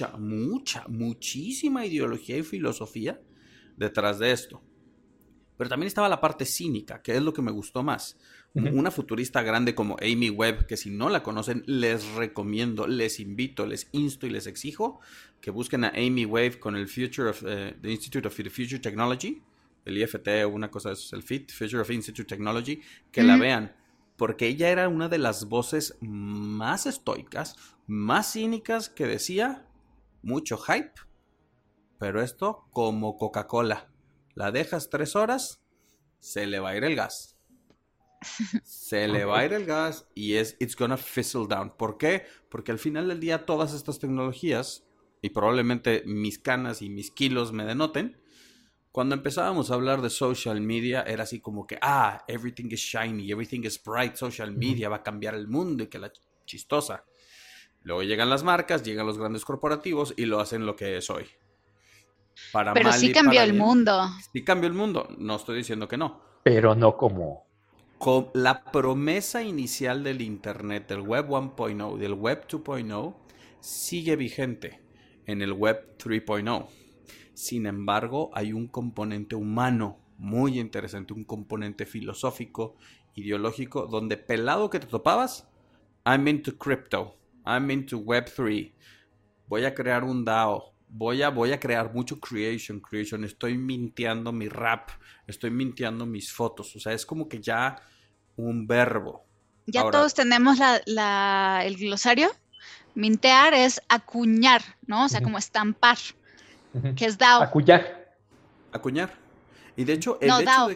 muchísima ideología y filosofía detrás de esto. Pero también estaba la parte cínica, que es lo que me gustó más. Una futurista grande como Amy Webb, que si no la conocen, les recomiendo, les invito, les insto y les exijo que busquen a Amy Webb con el the Institute of Future Technology, el IFT o una cosa de eso, el FIT, Future of Institute Technology, que la vean, porque ella era una de las voces más estoicas, más cínicas, que decía mucho hype, pero esto como Coca-Cola, la dejas 3 horas, se le va a ir el gas. Se le va a ir el gas y it's gonna fizzle down. ¿Por qué? Porque al final del día todas estas tecnologías, y probablemente mis canas y mis kilos me denoten, cuando empezábamos a hablar de social media era así como que, everything is shiny, everything is bright, social media va a cambiar el mundo y que la chistosa. Luego llegan las marcas, llegan los grandes corporativos y lo hacen lo que es hoy. Pero sí cambió el mundo. Sí cambió el mundo, no estoy diciendo que no. Pero no como... Con la promesa inicial del Internet, del Web 1.0, del Web 2.0, sigue vigente en el Web 3.0. Sin embargo, hay un componente humano muy interesante, un componente filosófico, ideológico, donde pelado que te topabas, I'm into crypto, I'm into Web 3, voy a crear un DAO, voy a crear mucho creation, estoy minteando mi rap, estoy minteando mis fotos, o sea, es como que ya un verbo. Ya Ahora, todos tenemos el glosario. Mintear es acuñar, ¿no? O sea, como estampar, que es DAO. acuñar. Y de hecho, No, DAO.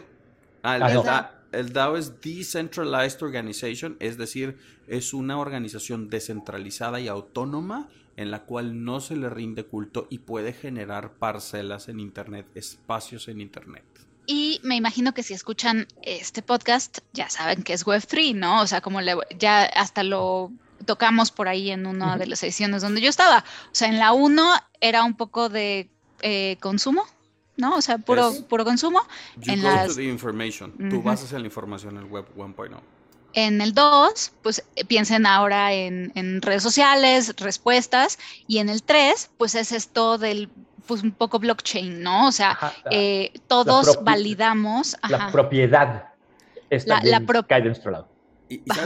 El DAO es Decentralized Organization, es decir, es una organización descentralizada y autónoma en la cual no se le rinde culto y puede generar parcelas en Internet, espacios en Internet. Y me imagino que si escuchan este podcast ya saben que es Web3, ¿no? O sea, como ya hasta lo tocamos por ahí en una de las ediciones donde yo estaba. O sea, en la 1 era un poco de consumo, ¿no? O sea, puro consumo. To the information. Tú basas en la información en el Web 1.0. En el 2, pues piensen ahora en redes sociales, respuestas. Y en el 3, pues es esto del... pues un poco blockchain, ¿no? O sea, todos validamos... La propiedad cae de nuestro lado. Y ¿sabes qué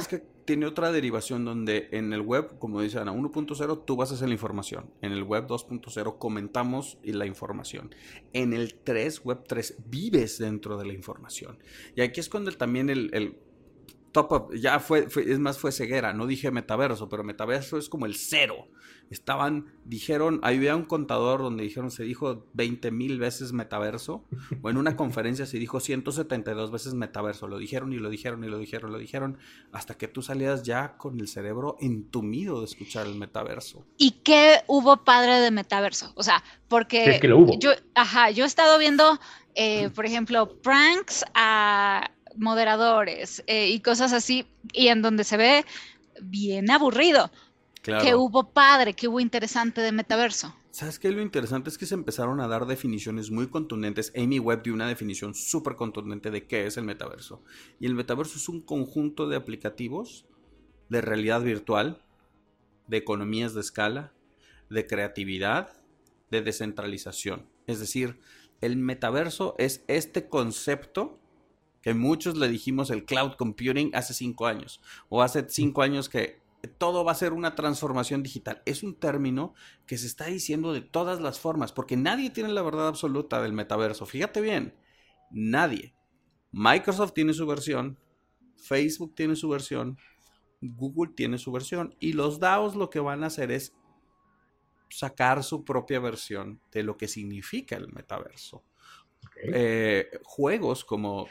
tiene otra derivación donde en el web, como dice Ana, 1.0 tú vas a hacer la información. En el web 2.0 comentamos la información. En el 3, web 3, vives dentro de la información. Y aquí es cuando también el top up, ya fue ceguera, no dije metaverso, pero metaverso es como el 0. Dijeron, ahí había un contador donde se dijo 20,000 veces metaverso, o en una conferencia se dijo 172 veces metaverso, lo dijeron, hasta que tú salías ya con el cerebro entumido de escuchar el metaverso. ¿Y qué hubo padre de metaverso? O sea, porque es que lo hubo. Yo he estado viendo, por ejemplo, pranks a moderadores y cosas así, y en donde se ve bien aburrido. Claro. ¿Qué hubo padre, qué hubo interesante de metaverso? ¿Sabes qué? Lo interesante es que se empezaron a dar definiciones muy contundentes. Amy Webb dio una definición súper contundente de qué es el metaverso. Y el metaverso es un conjunto de aplicativos de realidad virtual, de economías de escala, de creatividad, de descentralización. Es decir, el metaverso es este concepto que muchos le dijimos el cloud computing hace 5 años. O hace 5 años que todo va a ser una transformación digital. Es un término que se está diciendo de todas las formas, porque nadie tiene la verdad absoluta del metaverso. Fíjate bien, nadie. Microsoft tiene su versión, Facebook tiene su versión, Google tiene su versión, y los DAOs lo que van a hacer es sacar su propia versión de lo que significa el metaverso. Okay. Juegos como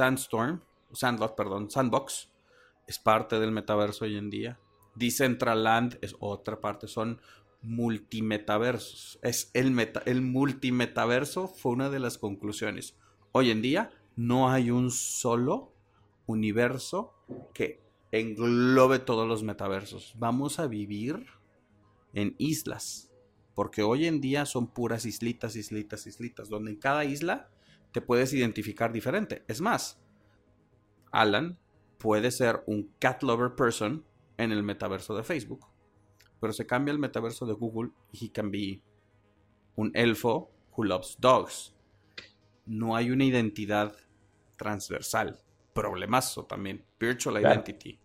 Sandbox es parte del metaverso hoy en día. Decentraland es otra parte, son multimetaversos. El multimetaverso fue una de las conclusiones. Hoy en día no hay un solo universo que englobe todos los metaversos. Vamos a vivir en islas, porque hoy en día son puras islitas, donde en cada isla te puedes identificar diferente. Es más, Alan puede ser un cat lover person en el metaverso de Facebook, pero se cambia el metaverso de Google y he can be un elfo who loves dogs. No hay una identidad transversal. Problemazo también. Virtual identity.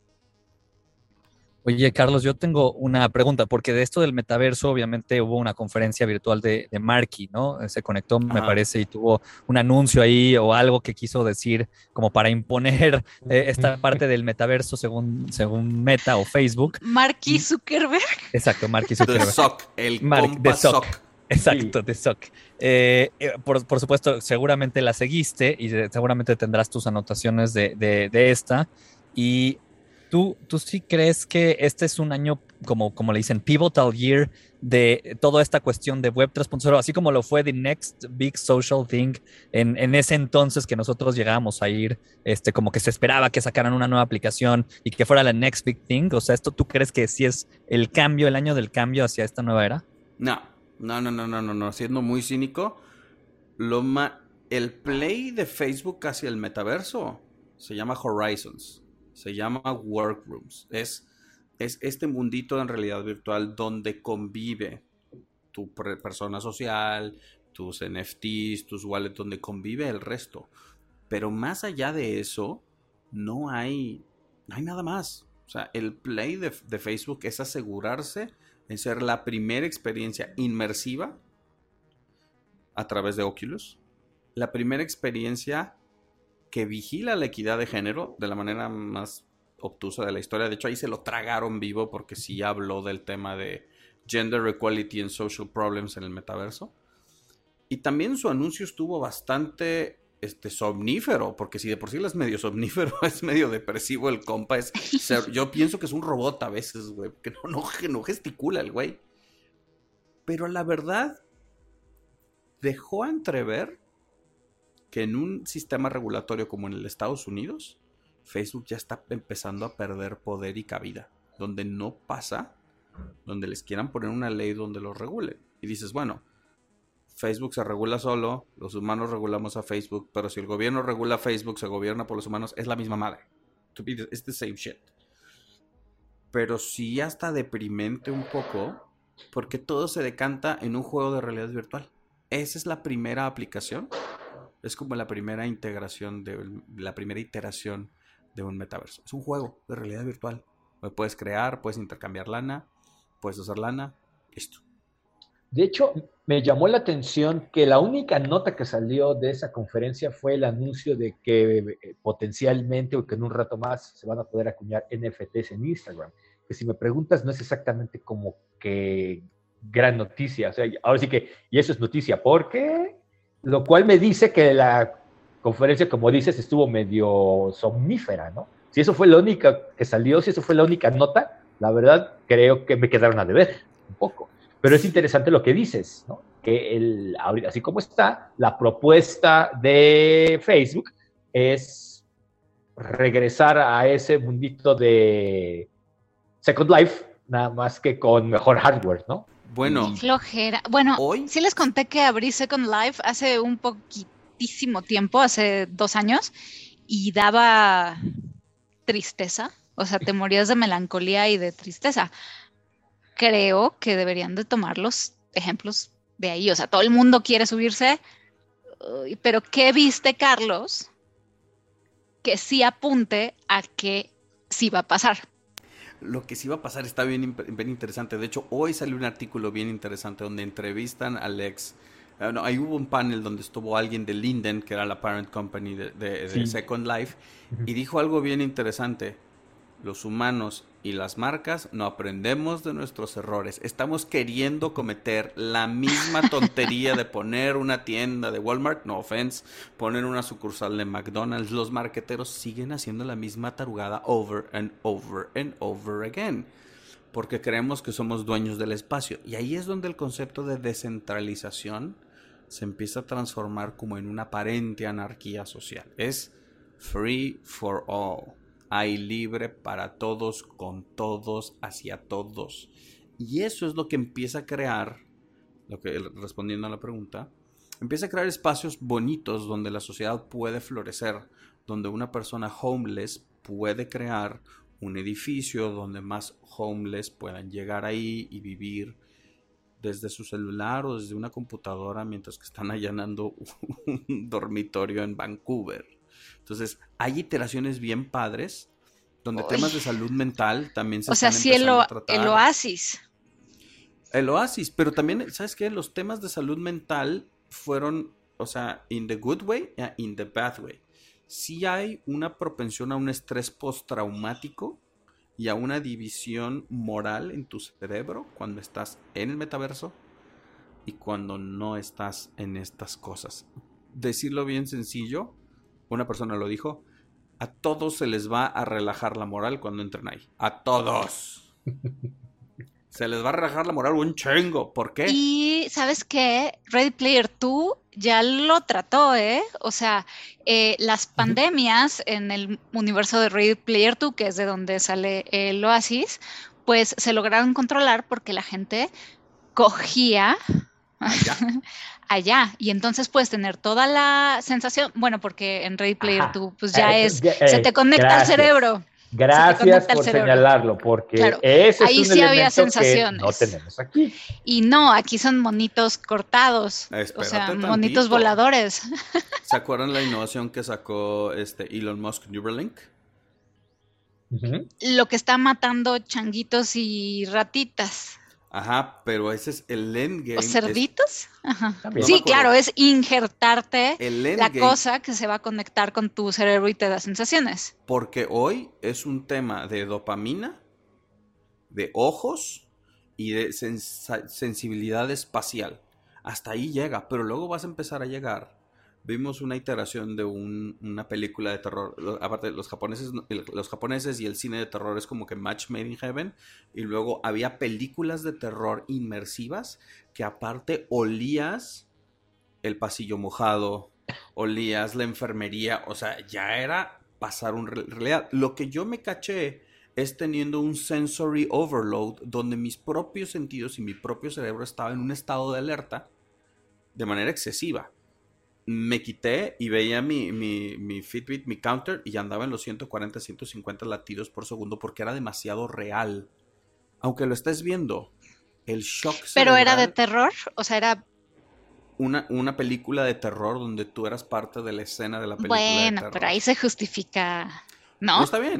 Oye, Carlos, yo tengo una pregunta, porque de esto del metaverso, obviamente hubo una conferencia virtual de Marky, ¿no? Se conectó, me parece, y tuvo un anuncio ahí o algo que quiso decir como para imponer esta parte del metaverso según Meta o Facebook. Marky Zuckerberg. Exacto, Marky Zuckerberg. The Sock, el compa Sock. Exacto, The Sock. Por supuesto, seguramente la seguiste y seguramente tendrás tus anotaciones de esta. Y ¿Tú sí crees que este es un año, como le dicen, pivotal year de toda esta cuestión de Web 3.0, así como lo fue The Next Big Social Thing en ese entonces que nosotros llegábamos a ir, como que se esperaba que sacaran una nueva aplicación y que fuera la Next Big Thing? O sea, ¿esto tú crees que sí es el año del cambio hacia esta nueva era? No. Siendo muy cínico, el play de Facebook hacia el metaverso se llama Horizons. Se llama Workrooms. Es este mundito en realidad virtual donde convive tu persona social, tus NFTs, tus wallets, donde convive el resto. Pero más allá de eso, no hay nada más. O sea, el play de Facebook es asegurarse en ser la primera experiencia inmersiva a través de Oculus. La primera experiencia que vigila la equidad de género de la manera más obtusa de la historia. De hecho, ahí se lo tragaron vivo porque sí habló del tema de gender equality and social problems en el metaverso. Y también su anuncio estuvo bastante somnífero, porque si de por sí él es medio somnífero, es medio depresivo el compa. Yo pienso que es un robot a veces, güey, que no gesticula el güey. Pero la verdad, dejó a entrever que en un sistema regulatorio como en el Estados Unidos, Facebook ya está empezando a perder poder y cabida. Donde no pasa, donde les quieran poner una ley donde los regulen. Y dices, bueno, Facebook se regula solo, los humanos regulamos a Facebook, pero si el gobierno regula a Facebook, se gobierna por los humanos, es la misma madre. Es the same shit. Pero sí ya está deprimente un poco, porque todo se decanta en un juego de realidad virtual. Esa es la primera aplicación. Es como la primera integración, la primera iteración de un metaverso. Es un juego de realidad virtual. Puedes crear, puedes intercambiar lana, puedes hacer lana, listo. De hecho, me llamó la atención que la única nota que salió de esa conferencia fue el anuncio de que potencialmente o que en un rato más se van a poder acuñar NFTs en Instagram. Que si me preguntas, no es exactamente como que gran noticia. O sea, ahora sí que, y eso es noticia, porque lo cual me dice que la conferencia, como dices, estuvo medio somnífera, ¿no? Si eso fue la única que salió, si eso fue la única nota, la verdad creo que me quedaron a deber un poco. Pero es interesante lo que dices, ¿no? Que así como está, la propuesta de Facebook es regresar a ese mundito de Second Life, nada más que con mejor hardware, ¿no? Bueno, flojera. Bueno, hoy sí les conté que abrí Second Life hace un poquitísimo tiempo, hace 2 años, y daba tristeza. O sea, te morías de melancolía y de tristeza. Creo que deberían de tomar los ejemplos de ahí. O sea, todo el mundo quiere subirse, pero ¿qué viste, Carlos? Que sí apunte a que sí va a pasar. lo que sí va a pasar está bien interesante. De hecho, hoy salió un artículo bien interesante donde entrevistan al ex. Ahí hubo un panel donde estuvo alguien de Linden, que era la parent company de Second Life, y dijo algo bien interesante. Los humanos y las marcas no aprendemos de nuestros errores. Estamos queriendo cometer la misma tontería de poner una tienda de Walmart, no offense, poner una sucursal de McDonald's. Los marqueteros siguen haciendo la misma tarugada over and over and over again, porque creemos que somos dueños del espacio. Y ahí es donde el concepto de descentralización se empieza a transformar como en una aparente anarquía social. Es free for all. Hay libre para todos, con todos, hacia todos. Y eso es lo que empieza a crear, respondiendo a la pregunta, empieza a crear espacios bonitos donde la sociedad puede florecer, donde una persona homeless puede crear un edificio donde más homeless puedan llegar ahí y vivir desde su celular o desde una computadora mientras que están allanando un dormitorio en Vancouver. Entonces, hay iteraciones bien padres donde temas de salud mental también se están empezando a tratar. El oasis. El oasis, pero también, ¿sabes qué? Los temas de salud mental fueron, o sea, in the good way, in the bad way. Sí hay una propensión a un estrés postraumático y a una división moral en tu cerebro cuando estás en el metaverso y cuando no estás en estas cosas. Decirlo bien sencillo, una persona lo dijo, a todos se les va a relajar la moral cuando entren ahí. A todos. Se les va a relajar la moral un chingo. ¿Por qué? Y ¿sabes qué? Ready Player 2 ya lo trató, ¿eh? O sea, las pandemias en el universo de Ready Player 2, que es de donde sale el Oasis, pues se lograron controlar porque la gente cogía allá. Y entonces puedes tener toda la sensación, bueno, porque en Ready Player 2 pues ya se te conecta al cerebro. Gracias por señalarlo, porque claro, ese ahí es un sí había elemento sensaciones. que no tenemos aquí. Y no, aquí son monitos cortados, Espérate o sea, tantito. monitos voladores. ¿Se acuerdan la innovación que sacó Elon Musk Neuralink? Lo que está matando changuitos y ratitas. Ajá, pero ese es el endgame. ¿O cerditos? Ajá. También. Sí, claro, es injertarte la endgame, cosa que se va a conectar con tu cerebro y te da sensaciones. Porque hoy es un tema de dopamina, de ojos y de sensibilidad espacial. Hasta ahí llega, pero luego vas a empezar a llegar. Vimos una iteración de una película de terror. Aparte, los japoneses y el cine de terror es como que match made in heaven. Y luego había películas de terror inmersivas que aparte olías el pasillo mojado, olías la enfermería. O sea, ya era pasar un realidad. Lo que yo me caché es teniendo un sensory overload donde mis propios sentidos y mi propio cerebro estaba en un estado de alerta de manera excesiva. Me quité y veía mi Fitbit, mi counter, y ya andaba en los 140, 150 latidos por segundo porque era demasiado real. Aunque lo estés viendo, el shock cerebral. ¿Pero era de terror? O sea, era... Una película de terror donde tú eras parte de la escena de la película de terror. Bueno, pero ahí se justifica, ¿no? No, está bien.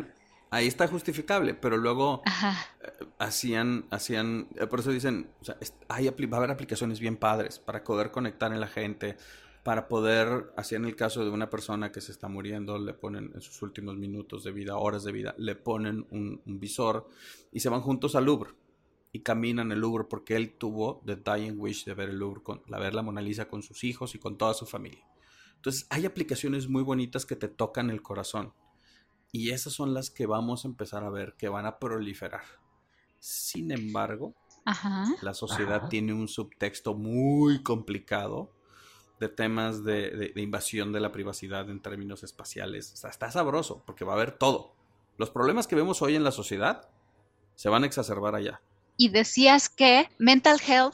Ahí está justificable, pero luego Ajá. hacían, por eso dicen, o sea, va a haber aplicaciones bien padres para poder conectar en la gente, para poder, así en el caso de una persona que se está muriendo, le ponen en sus últimos minutos de vida, horas de vida, le ponen un visor y se van juntos al Louvre y caminan el Louvre porque él tuvo the dying wish de ver el Louvre, ver la Mona Lisa con sus hijos y con toda su familia. Entonces hay aplicaciones muy bonitas que te tocan el corazón. Y esas son las que vamos a empezar a ver, que van a proliferar. Sin embargo, la sociedad tiene un subtexto muy complicado de temas de invasión de la privacidad en términos espaciales. O sea, está sabroso, porque va a haber todo. Los problemas que vemos hoy en la sociedad se van a exacerbar allá. Y decías que mental health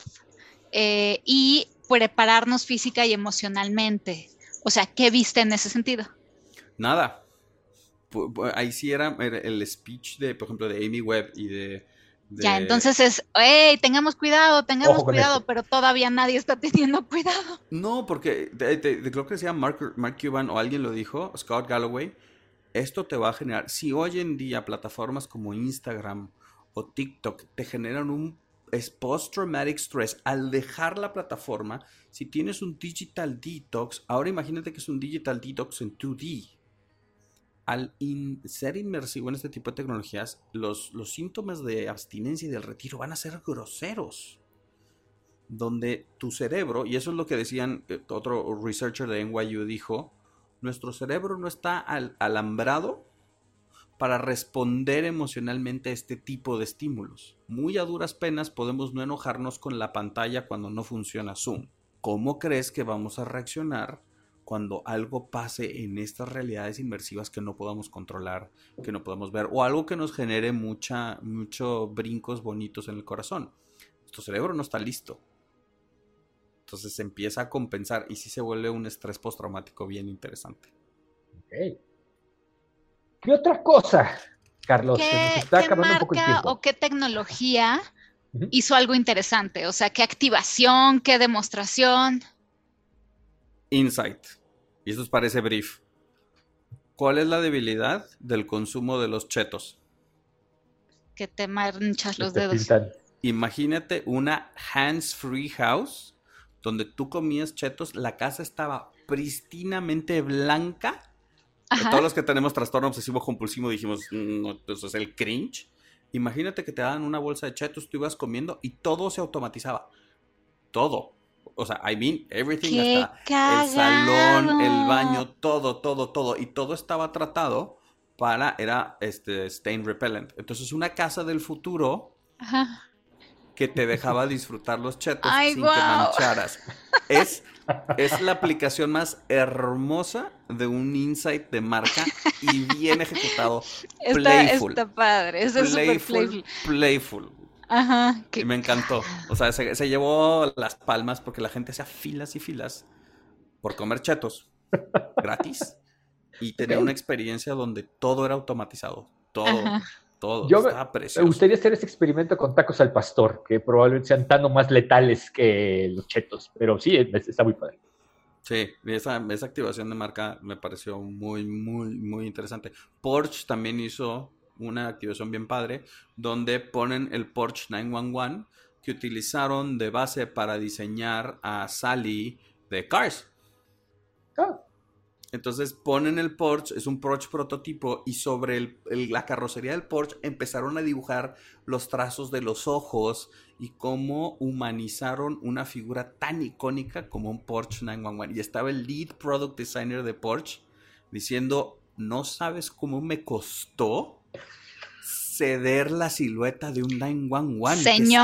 y prepararnos física y emocionalmente. O sea, ¿qué viste en ese sentido? Nada. Ahí sí era el speech de, por ejemplo, de Amy Webb y de... Ya, entonces es, hey, tengamos cuidado, pero todavía nadie está teniendo cuidado. No, porque creo que decía Mark Cuban o alguien lo dijo, Scott Galloway, esto te va a generar, si hoy en día plataformas como Instagram o TikTok te generan un post-traumatic stress al dejar la plataforma, si tienes un digital detox, ahora imagínate que es un digital detox en 2D. Al ser inmersivo en este tipo de tecnologías, los síntomas de abstinencia y del retiro van a ser groseros. Donde tu cerebro, y eso es lo que decían, otro researcher de NYU dijo, nuestro cerebro no está alambrado para responder emocionalmente a este tipo de estímulos. Muy a duras penas podemos no enojarnos con la pantalla cuando no funciona Zoom. ¿Cómo crees que vamos a reaccionar cuando algo pase en estas realidades inmersivas que no podamos controlar, que no podamos ver, o algo que nos genere muchos brincos bonitos en el corazón? Nuestro cerebro no está listo. Entonces se empieza a compensar y sí se vuelve un estrés postraumático bien interesante. Okay. ¿Qué otra cosa, Carlos? Se nos está acabando un poco el tiempo. ¿O qué tecnología hizo algo interesante? O sea, ¿qué activación, qué demostración? Insight. Y esto parece brief. ¿Cuál es la debilidad del consumo de los chetos? Que te manchas los dedos. Pintan. Imagínate una hands-free house donde tú comías chetos, la casa estaba pristinamente blanca. Ajá. Todos los que tenemos trastorno obsesivo compulsivo dijimos, no, eso es el cringe. Imagínate que te daban una bolsa de chetos, tú ibas comiendo y todo se automatizaba. Todo. O sea, everything, hasta el salón, el baño, todo. Y todo estaba tratado era stain repellent. Entonces, una casa del futuro que te dejaba disfrutar los chetos sin que mancharas. Es la aplicación más hermosa de un insight de marca y bien ejecutado. Está padre, eso es súper playful. Ajá. Y me encantó. O sea, se llevó las palmas porque la gente hacía filas y filas por comer chetos gratis y tener una experiencia donde todo era automatizado. Todo. Estaba precioso. Me gustaría hacer ese experimento con tacos al pastor, que probablemente sean tan o más letales que los chetos, pero sí, está muy padre. Sí, esa activación de marca me pareció muy, muy, muy interesante. Porsche también hizo una activación bien padre, donde ponen el Porsche 911 que utilizaron de base para diseñar a Sally de Cars. Entonces ponen el Porsche, es un Porsche prototipo, y sobre la carrocería del Porsche empezaron a dibujar los trazos de los ojos y cómo humanizaron una figura tan icónica como un Porsche 911. Y estaba el lead product designer de Porsche diciendo, no sabes cómo me costó ceder la silueta de un 911.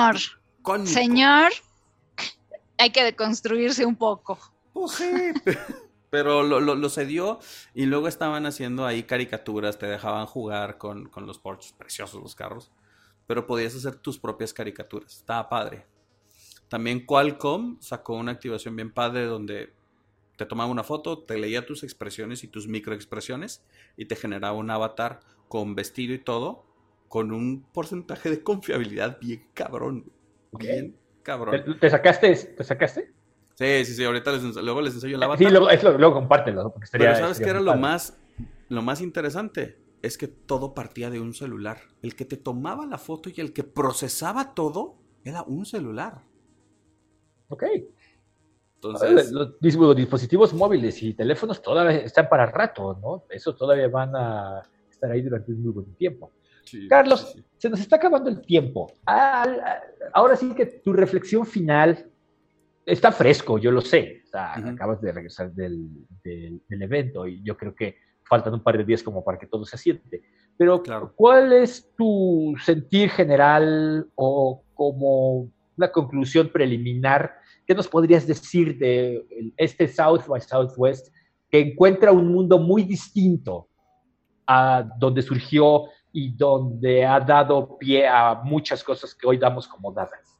Señor, hay que deconstruirse un poco. Pues sí. Pero lo cedió y luego estaban haciendo ahí caricaturas, te dejaban jugar con los Porsches, preciosos los carros, pero podías hacer tus propias caricaturas, estaba padre. También Qualcomm sacó una activación bien padre donde te tomaba una foto, te leía tus expresiones y tus microexpresiones y te generaba un avatar con vestido y todo, con un porcentaje de confiabilidad bien cabrón. Bien cabrón. ¿Te sacaste? Sí, ahorita luego les enseño el avatar. Sí, luego compártelo, ¿no? Porque pero ¿sabes qué era lo más interesante? es que todo partía de un celular. El que te tomaba la foto y el que procesaba todo era un celular. Ok. Entonces, Los dispositivos móviles y teléfonos todavía están para rato, ¿no? Eso todavía van a estar ahí durante un muy buen tiempo. sí, Carlos, sí. se nos está acabando el tiempo. Ahora sí que tu reflexión final está fresco, yo lo sé. O sea, acabas de regresar del evento y yo creo que faltan un par de días como para que todo se asiente. Pero, Claro. ¿cuál es tu sentir general o como una conclusión preliminar? ¿Qué nos podrías decir de este South by Southwest que encuentra un mundo muy distinto a donde surgió y donde ha dado pie a muchas cosas que hoy damos como dadas?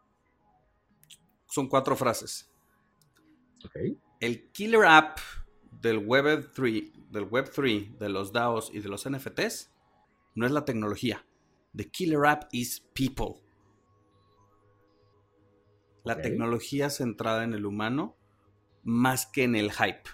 Son 4 frases. Okay. El killer app del Web3, de los DAOs y de los NFTs no es la tecnología. The killer app is people. La tecnología centrada en el humano más que en el hype.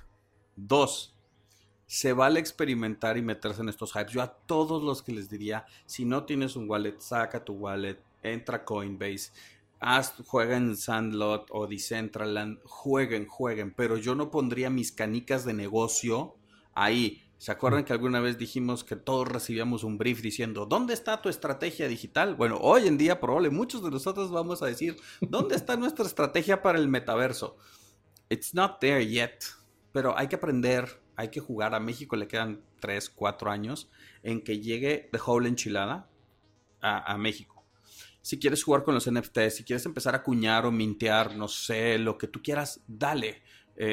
2. Se vale experimentar y meterse en estos hypes. Yo a todos los que les diría, si no tienes un wallet, saca tu wallet, entra a Coinbase, juega en Sandlot o Decentraland, jueguen, pero yo no pondría mis canicas de negocio ahí. ¿Se acuerdan que alguna vez dijimos que todos recibíamos un brief diciendo ¿dónde está tu estrategia digital? Bueno, hoy en día probablemente muchos de nosotros vamos a decir ¿dónde está nuestra estrategia para el metaverso? It's not there yet, pero hay que aprender, hay que jugar. A México le quedan 3, 4 años en que llegue The Whole Enchilada a México. Si quieres jugar con los NFTs, si quieres empezar a acuñar o mintear, no sé, lo que tú quieras, dale.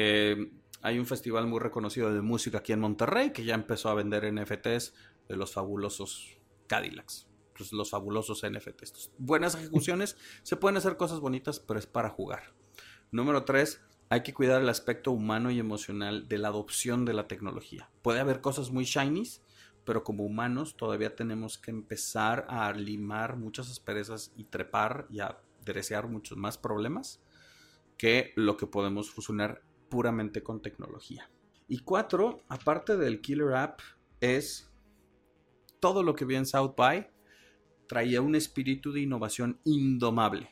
Hay un festival muy reconocido de música aquí en Monterrey que ya empezó a vender NFTs de los fabulosos Cadillacs, pues los fabulosos NFTs. Buenas ejecuciones, se pueden hacer cosas bonitas, pero es para jugar. Número 3, hay que cuidar el aspecto humano y emocional de la adopción de la tecnología. Puede haber cosas muy shinies, pero como humanos todavía tenemos que empezar a limar muchas asperezas y trepar y a desear muchos más problemas que lo que podemos fusionar puramente con tecnología. Y 4, aparte del killer app, es todo lo que vi en South by traía un espíritu de innovación indomable,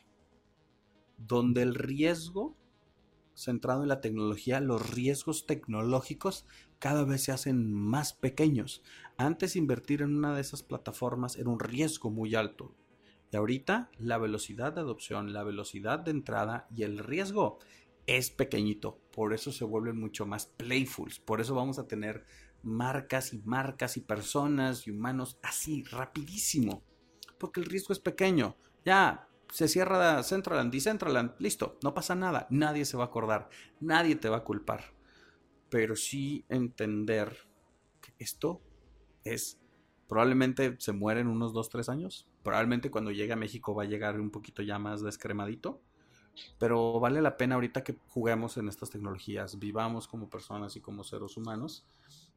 donde el riesgo centrado en la tecnología, los riesgos tecnológicos cada vez se hacen más pequeños. Antes invertir en una de esas plataformas era un riesgo muy alto. Y ahorita la velocidad de adopción, la velocidad de entrada y el riesgo es pequeñito. Por eso se vuelven mucho más playfuls. Por eso vamos a tener marcas y personas y humanos así, rapidísimo. Porque el riesgo es pequeño. Ya se cierra Centraland, Decentraland, listo, no pasa nada. Nadie se va a acordar. Nadie te va a culpar. Pero sí entender que esto es... Probablemente se muere en unos 2-3 años. Probablemente cuando llegue a México va a llegar un poquito ya más descremadito. Pero vale la pena ahorita que juguemos en estas tecnologías, vivamos como personas y como seres humanos,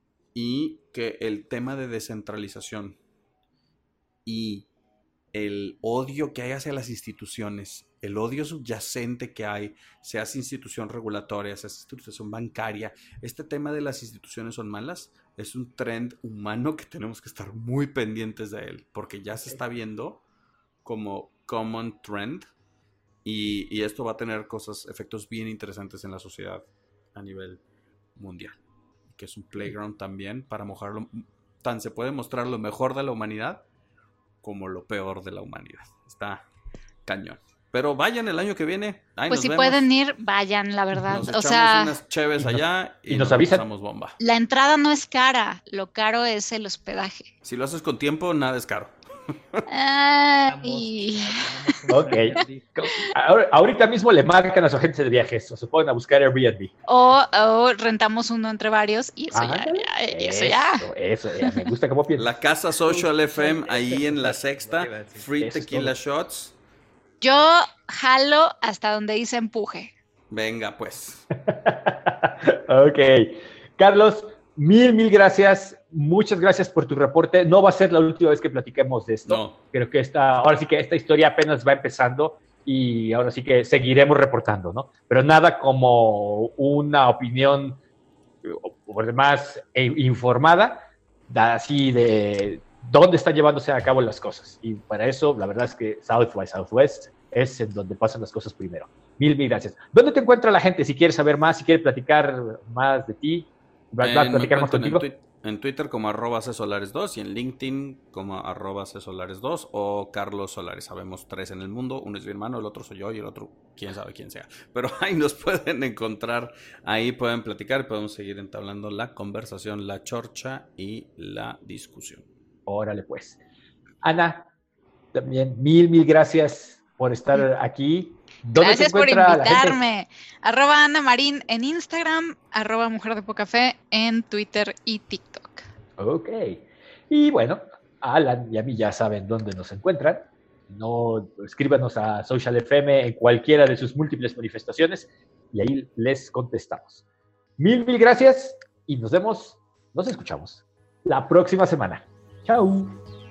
y que el tema de descentralización y el odio que hay hacia las instituciones, el odio subyacente que hay, seas institución regulatoria, seas institución bancaria, este tema de las instituciones son malas, es un trend humano que tenemos que estar muy pendientes de él, porque ya se está viendo como common trend. Y esto va a tener efectos bien interesantes en la sociedad a nivel mundial. Que es un playground también para mojarlo. Tan se puede mostrar lo mejor de la humanidad como lo peor de la humanidad. Está cañón. Pero vayan el año que viene. Ahí pues si vemos. pueden ir, vayan, la verdad. Nos echamos unas cheves allá y nos avisan. pasamos bomba. La entrada no es cara, lo caro es el hospedaje. Si lo haces con tiempo, nada es caro. Ay. Ok. Ahorita mismo le marcan a su agencia de viajes o se ponen a buscar Airbnb. O rentamos uno entre varios y eso Eso ya. Me gusta cómo piensas. La casa Social FM ahí en la Sexta. Free Eso es tequila todo. shots. Yo jalo hasta donde dice empuje. Venga, pues. Ok. Carlos, mil gracias. Muchas gracias por tu reporte. No va a ser la última vez que platiquemos de esto. No. Creo que ahora sí que esta historia apenas va empezando y ahora sí que seguiremos reportando, ¿no? Pero nada como una opinión por demás informada así de dónde están llevándose a cabo las cosas. Y para eso, la verdad es que South by Southwest es en donde pasan las cosas primero. Mil gracias. ¿Dónde te encuentra la gente si quieres saber más, si quieres platicar más de ti? ¿Platicar más contigo? En Twitter como @csolares2 y en LinkedIn como @csolares2 o Carlos Solares. Sabemos 3 en el mundo, uno es mi hermano, el otro soy yo y el otro quién sabe quién sea. Pero ahí nos pueden encontrar, ahí pueden platicar, podemos seguir entablando la conversación, la chorcha y la discusión. Órale pues. Ana, también mil gracias por estar aquí. Gracias por invitarme. @Ana Marín en Instagram, @Mujer de Poca Fe en Twitter y TikTok. Ok. Y bueno, Alan y a mí ya saben dónde nos encuentran. No, escríbanos a Social FM en cualquiera de sus múltiples manifestaciones y ahí les contestamos. Mil gracias y nos escuchamos la próxima semana. Chao.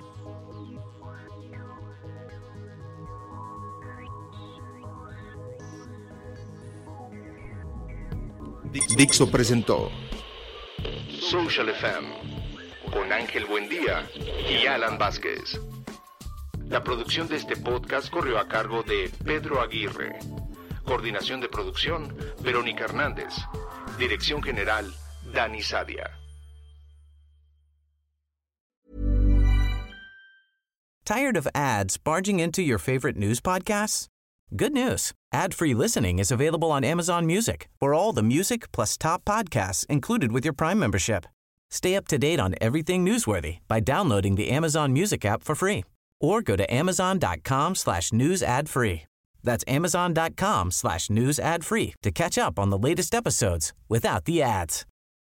Dixo presentó Social FM con Ángel Buendía y Alan Vázquez. La producción de este podcast corrió a cargo de Pedro Aguirre. Coordinación de producción, Verónica Hernández. Dirección general, Dani Sadia. Tired of ads barging into your favorite news podcasts? Good news. Ad-free listening is available on Amazon Music for all the music plus top podcasts included with your Prime membership. Stay up to date on everything newsworthy by downloading the Amazon Music app for free or go to amazon.com/news ad free. That's amazon.com/news ad free to catch up on the latest episodes without the ads.